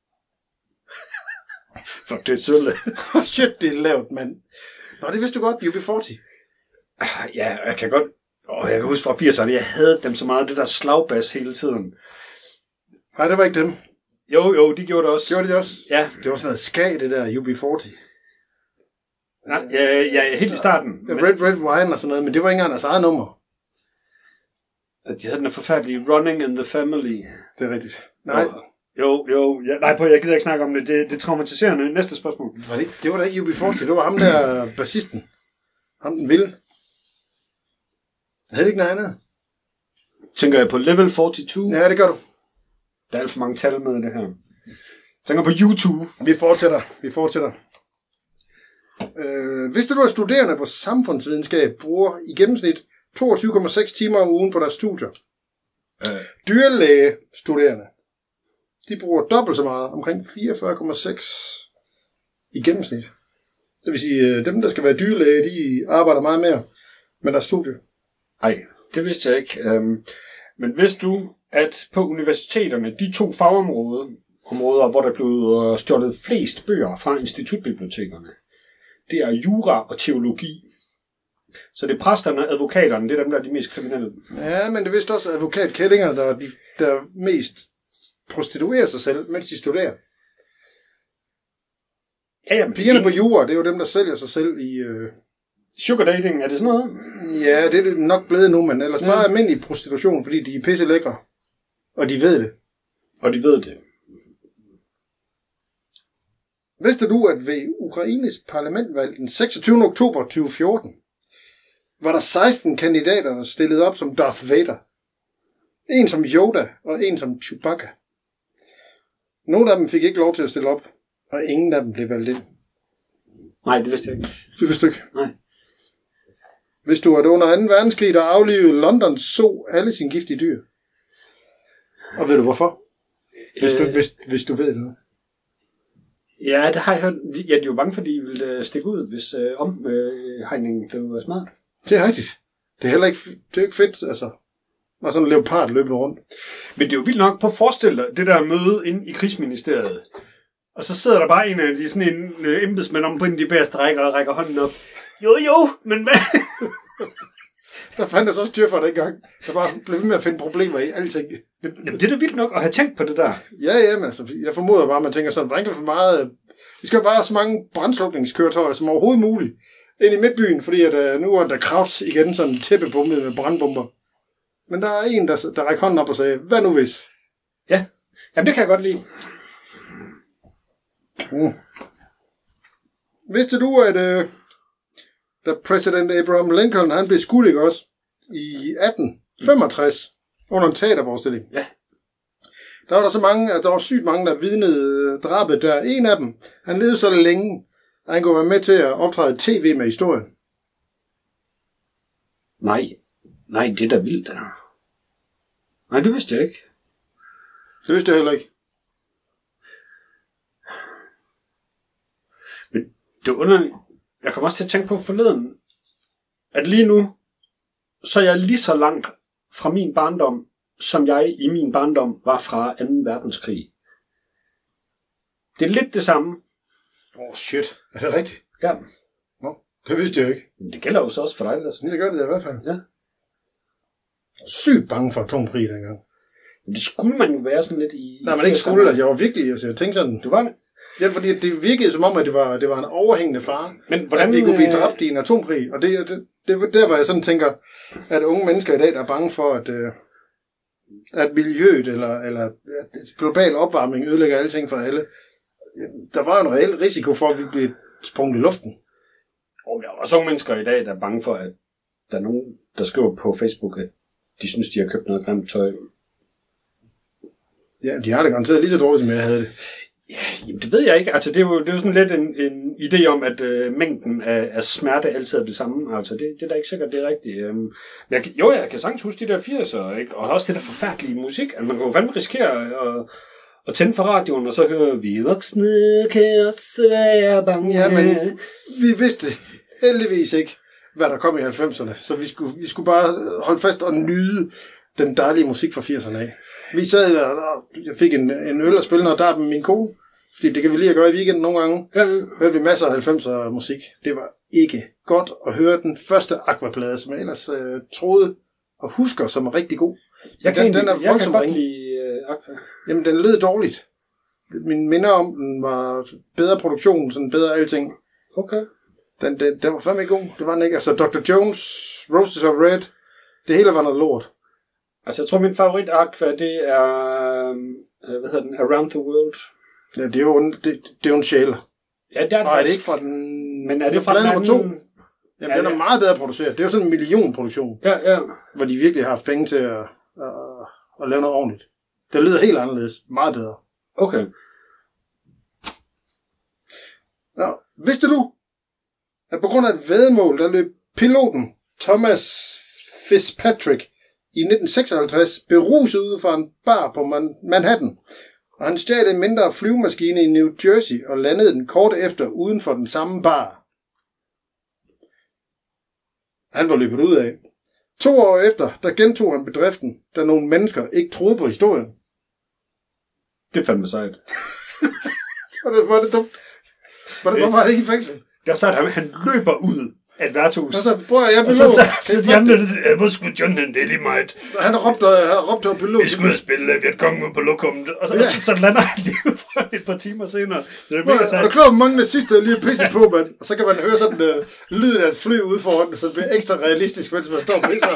Fuck, det er sølle. Shit, det er lavt, mand. Nå, det vidste du godt, U B fyrre. Ja, jeg kan godt... Åh, jeg kan huske fra firserne, jeg havde dem så meget, det der slagbas hele tiden. Nej, det var ikke dem. Jo, jo, de gjorde det også. Gjorde de det også? Ja. Det var sådan noget skag, det der U B fyrre. Nej, ja, ja, helt i starten. Men... Red Red Wine og sådan noget, men det var ikke engang deres eget nummer. De havde den forfærdelige Running in the Family. Det er rigtigt. Nej. Jo, jo. Ja, nej, på, jeg gider ikke snakke om det. Det, det er traumatiserende. Næste spørgsmål. Var det, det var da ikke U B fyrre, det var ham der bassisten. Ham den vilde. Havde det ikke noget andet? Tænker jeg på Level fireogtyve? Ja, det gør du. Der er alt for mange tal med i det her. Tænker på YouTube. Vi fortsætter. Vi fortsætter. Øh, vidste du, at studerende på samfundsvidenskab bruger i gennemsnit toogtyve komma seks timer om ugen på deres studier? Øh. Dyrlægestuderende, de bruger dobbelt så meget, omkring fireogfyrre komma seks i gennemsnit. Det vil sige, dem, der skal være dyrlæge, de arbejder meget mere med deres studie. Nej, det vidste jeg ikke. Øhm, men vidste du, at på universiteterne, de to fagområder, områder, hvor der blev stjålet flest bøger fra institutbibliotekerne, det er jura og teologi. Så det er præsterne og advokaterne, det er dem, der er de mest kriminelle. Ja, men det vidste også advokatkællingerne, der er de, der mest prostituerer sig selv, mens de studerer. Ja, jamen, pigerne på jura, det er jo dem, der sælger sig selv i... Øh... Sugar dating, er det sådan noget? Ja, det er det nok blevet nu, men ellers ja. Bare almindelig prostitution, fordi de er pisse lækre. Og de ved det. Og de ved det. Vidste du, at ved Ukraines parlamentvalg den seksogtyvende oktober to tusind og fjorten, var der seksten kandidater, der stillede op som Darth Vader. En som Yoda, og en som Chewbacca. Nogle af dem fik ikke lov til at stille op, og ingen af dem blev valgt ind. Nej, det vidste jeg ikke. Det vidste du ikke? Nej. Vidste du, at under anden verdenskrig, der aflivede London så alle sine giftige dyr? Og ved du hvorfor? Hvis du, øh... hvis, hvis du ved det. Ja, det har jeg hørt. Ja, de var bange for, at de ville stikke ud, hvis øh, omhegningen øh, blev smart. Det er rigtigt. Det er heller ikke, det er ikke fedt, altså. Og sådan en leopard løbende rundt. Men det er jo vildt nok på at forestille dig det der møde inde i krigsministeriet. Og så sidder der bare en af de sådan en øh, embedsmænd om på de bedste rækker og rækker hånden op. Jo, jo, men hvad? Der fandt jeg så styr for det engang. Der bare blev ved med at finde problemer i alting. Jamen, det er da vildt nok at have tænkt på det der. Ja, ja, men altså, jeg formoder bare, at man tænker sådan, hvordan kan vi for meget... Vi skal bare have så mange brandslukningskøretøjer som overhovedet muligt ind i midtbyen, fordi at, uh, nu er der kravs igen sådan en tæppebombe med brandbomber. Men der er en, der, der rækker hånden op og sagde, hvad nu hvis? Ja, jamen det kan jeg godt lide. Mm. Vidste du, at uh, da præsident Abraham Lincoln, han blev skudt, ikke også, i atten femogtres under en teaterforestilling? Ja. Der var der så mange, at der var sygt mange, der vidnede drabet der. En af dem, han levede så længe, at han kunne være med til at optræde tv med historien. Nej, nej, det er da vildt. Der. Nej, det vidste jeg ikke. Det vidste jeg heller ikke. Men det er underligt. Jeg kommer også til at tænke på forleden, at lige nu, så er jeg lige så langt fra min barndom, som jeg i min barndom var fra anden verdenskrig. Det er lidt det samme. Åh, oh, shit. Er det rigtigt? Ja. Nå, det vidste jeg ikke. Men det gælder jo så også for dig, Lasse. Jeg gør det i hvert fald. Ja. Sygt bange for atomkrig dengang. Men det skulle man jo være sådan lidt i... Nej, men ikke skulle, altså, jeg var virkelig, altså jeg tænkte sådan... Du var det? Ja, fordi det virkede som om, at det var, det var en overhængende fare. Men hvordan... At vi kunne blive dræbt i en atomkrig. Og det, det, det var der, hvor jeg sådan tænker, at unge mennesker i dag, der er bange for, at, at miljøet eller, eller at global opvarmning ødelægger alle ting for alle. Der var en reel risiko for, at vi blev sprunget i luften. Og der er også unge mennesker i dag, der er bange for, at der er nogen, der skriver på Facebook, at de synes, de har købt noget grimt tøj. Ja, de har det garanteret lige så dårligt, som jeg havde det. Jamen, det ved jeg ikke. Altså, det er jo, det er jo sådan lidt en, en idé om, at øh, mængden af, af smerte altid er det samme. Altså, det, det er da ikke sikkert, det er rigtigt. Øhm, jeg, jo, jeg kan sagtens huske de der firserne, ikke? Og også det der forfærdelige musik. At man kan jo fandme risikere at, at tænde for radioen, og så høre, vi voksne kan også være bange. Ja, men vi vidste heldigvis ikke, hvad der kom i halvfemserne. Så vi skulle, vi skulle bare holde fast og nyde den dejlige musik fra firserne af. Vi sad der, og jeg fik en, en øl at spille, og der er min kone. Fordi det kan vi lige at gøre i weekenden nogle gange. Ja. Hørte vi masser af halvfemser musik. Det var ikke godt at høre den første Aqua-plade, som jeg ellers øh, troede og husker, som er rigtig god. Jeg kan, den, den er jeg kan godt ring. lide uh, Aqua. Jamen, den lød dårligt. Min minder om den var bedre produktion, sådan bedre alting. Okay. Den, den, den var fandme ikke god. Det var den ikke. Altså, doktor Jones, Roses of Red, det hele var noget lort. Altså, jeg tror, min favorit Aqua, det er, øh, hvad hedder den, Around the World. Ja, det er jo en, det, det er jo en sjæler. Ja, det er det. Og er det ikke fra den... Men er det fra den anden? to? Jamen, ja, den er meget bedre produceret. Det er jo sådan en millionproduktion. Ja, ja. Hvor de virkelig har haft penge til at, at, at lave noget ordentligt. Det lyder helt anderledes. Meget bedre. Okay. Ja, vidste du, at på grund af et væddemål, der løb piloten Thomas Fitzpatrick i nitten seksoghalvtreds beruset ude fra en bar på Manhattan, og han stjal en mindre flyvemaskine i New Jersey og landede den kort efter uden for den samme bar. Han var løbet ud af. To år efter, der gentog han bedriften, da nogle mennesker ikke troede på historien. Det fandme sejt. Hvor er det dumt. Hvorfor var det ikke i fængsel? Der så han, han løber ud af et værtshus. Og så, bror, jeg og så, så, så de andre, hvor skulle John den, det er lige meget. Han har råbt, har råbt over piloten. Vi skulle ud og spille Vietcong ud på lokummet. Og så, ja. så, så lander han lige for et par timer senere. Så det er mega sejt. Er du klar, hvor mange nazister er lige er pisset på, mand? Og så kan man høre sådan uh, lyden af et fly ude foran, så det bliver ekstra realistisk, mens man står og pisser.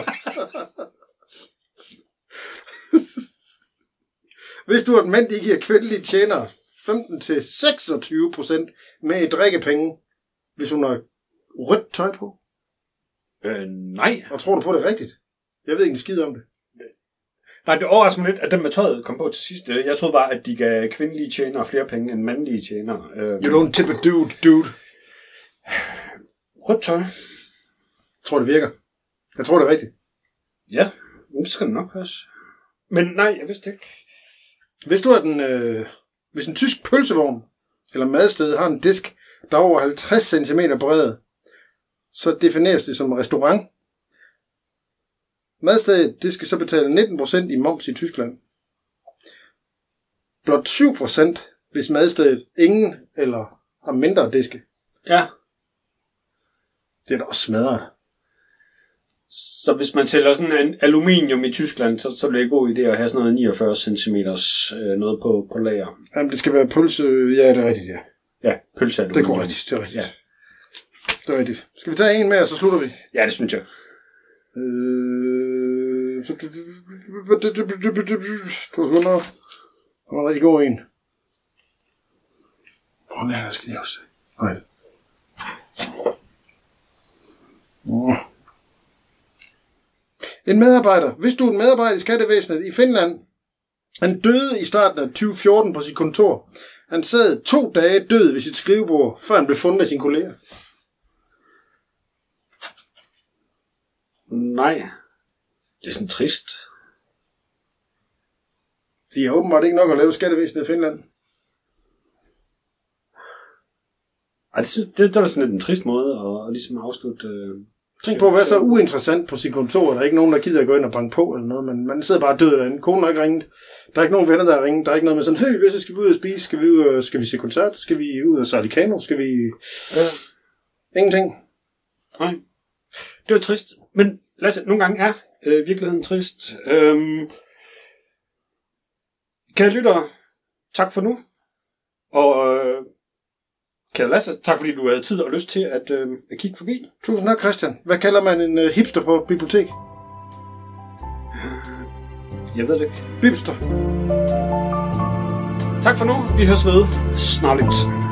Hvis du, at mænd de giver kvindelige tjenere femten til seksogtyve procent med i drikkepenge, hvis hun har rødt tøj på? Øh, nej. Og tror du på det rigtigt? Jeg ved ikke en skid om det. Nej, det overrasker mig lidt, at den med tøjet kom på til sidst. Jeg troede bare, at de gav kvindelige tjenere flere penge end mandlige tjenere. You don't tip a dude, dude. Rødt tøj. Jeg tror, det virker. Jeg tror, det er rigtigt. Ja, det skal det nok også. Men nej, jeg vidste ikke. Hvis du er den, øh, hvis en tysk pølsevogn eller madsted har en disk, der er over halvtreds centimeter bred, så defineres det som en restaurant. Madstedet, det skal så betale nitten procent i moms i Tyskland. Blot syv procent, hvis madstedet ingen eller har mindre diske. Ja. Det er da også smadret. Så hvis man sælger sådan en aluminium i Tyskland, så, så bliver det en god idé at have sådan noget niogfyrre centimeter øh, noget på, på lager. Jamen, det skal være pølse. Ja, det er rigtigt, ja. Ja, pølse Det er aluminium. korrekt, det er rigtigt. Ja. Det er rigtigt. Skal vi tage en mere, og så slutter vi? Ja, det synes jeg. Øh... To sekunder. Der var rigtig god en. Hvor er det, skal jeg også? Nej. En medarbejder. Hvis du er en medarbejder i skattevæsenet i Finland, han døde i starten af tyve fjorten på sit kontor. Han sad to dage død ved sit skrivebord, før han blev fundet af sine kolleger. Nej. Det er sådan trist. De har åbenbart ikke nok at lave skattevæsenet i Finland. Ej, det, det, det var sådan lidt en trist måde at, at ligesom afslutte... Øh, Tænk på at være så uinteressant på sit kontor. Der er ikke nogen, der gider at gå ind og banke på eller noget, men man sidder bare død derinde. Konen har ikke ringet. Der er ikke nogen venner, der har ringet. Der er ikke noget med sådan, hey, hvis skal vi ud og spise? Skal vi, ud og, skal vi se koncert? Skal vi ud og sejle kano? Skal vi... Ja. Ingenting. Nej. Det var trist. Men Lasse, nogle gange er øh, virkeligheden trist. Øhm, kære lyttere, tak for nu. Og øh, kære Lasse, tak fordi du havde tid og lyst til at, øh, at kigge forbi. Tusind tak, Christian. Hvad kalder man en uh, hipster på et bibliotek? Jeg ved det ikke. Bibster. Tak for nu. Vi høres ved snart.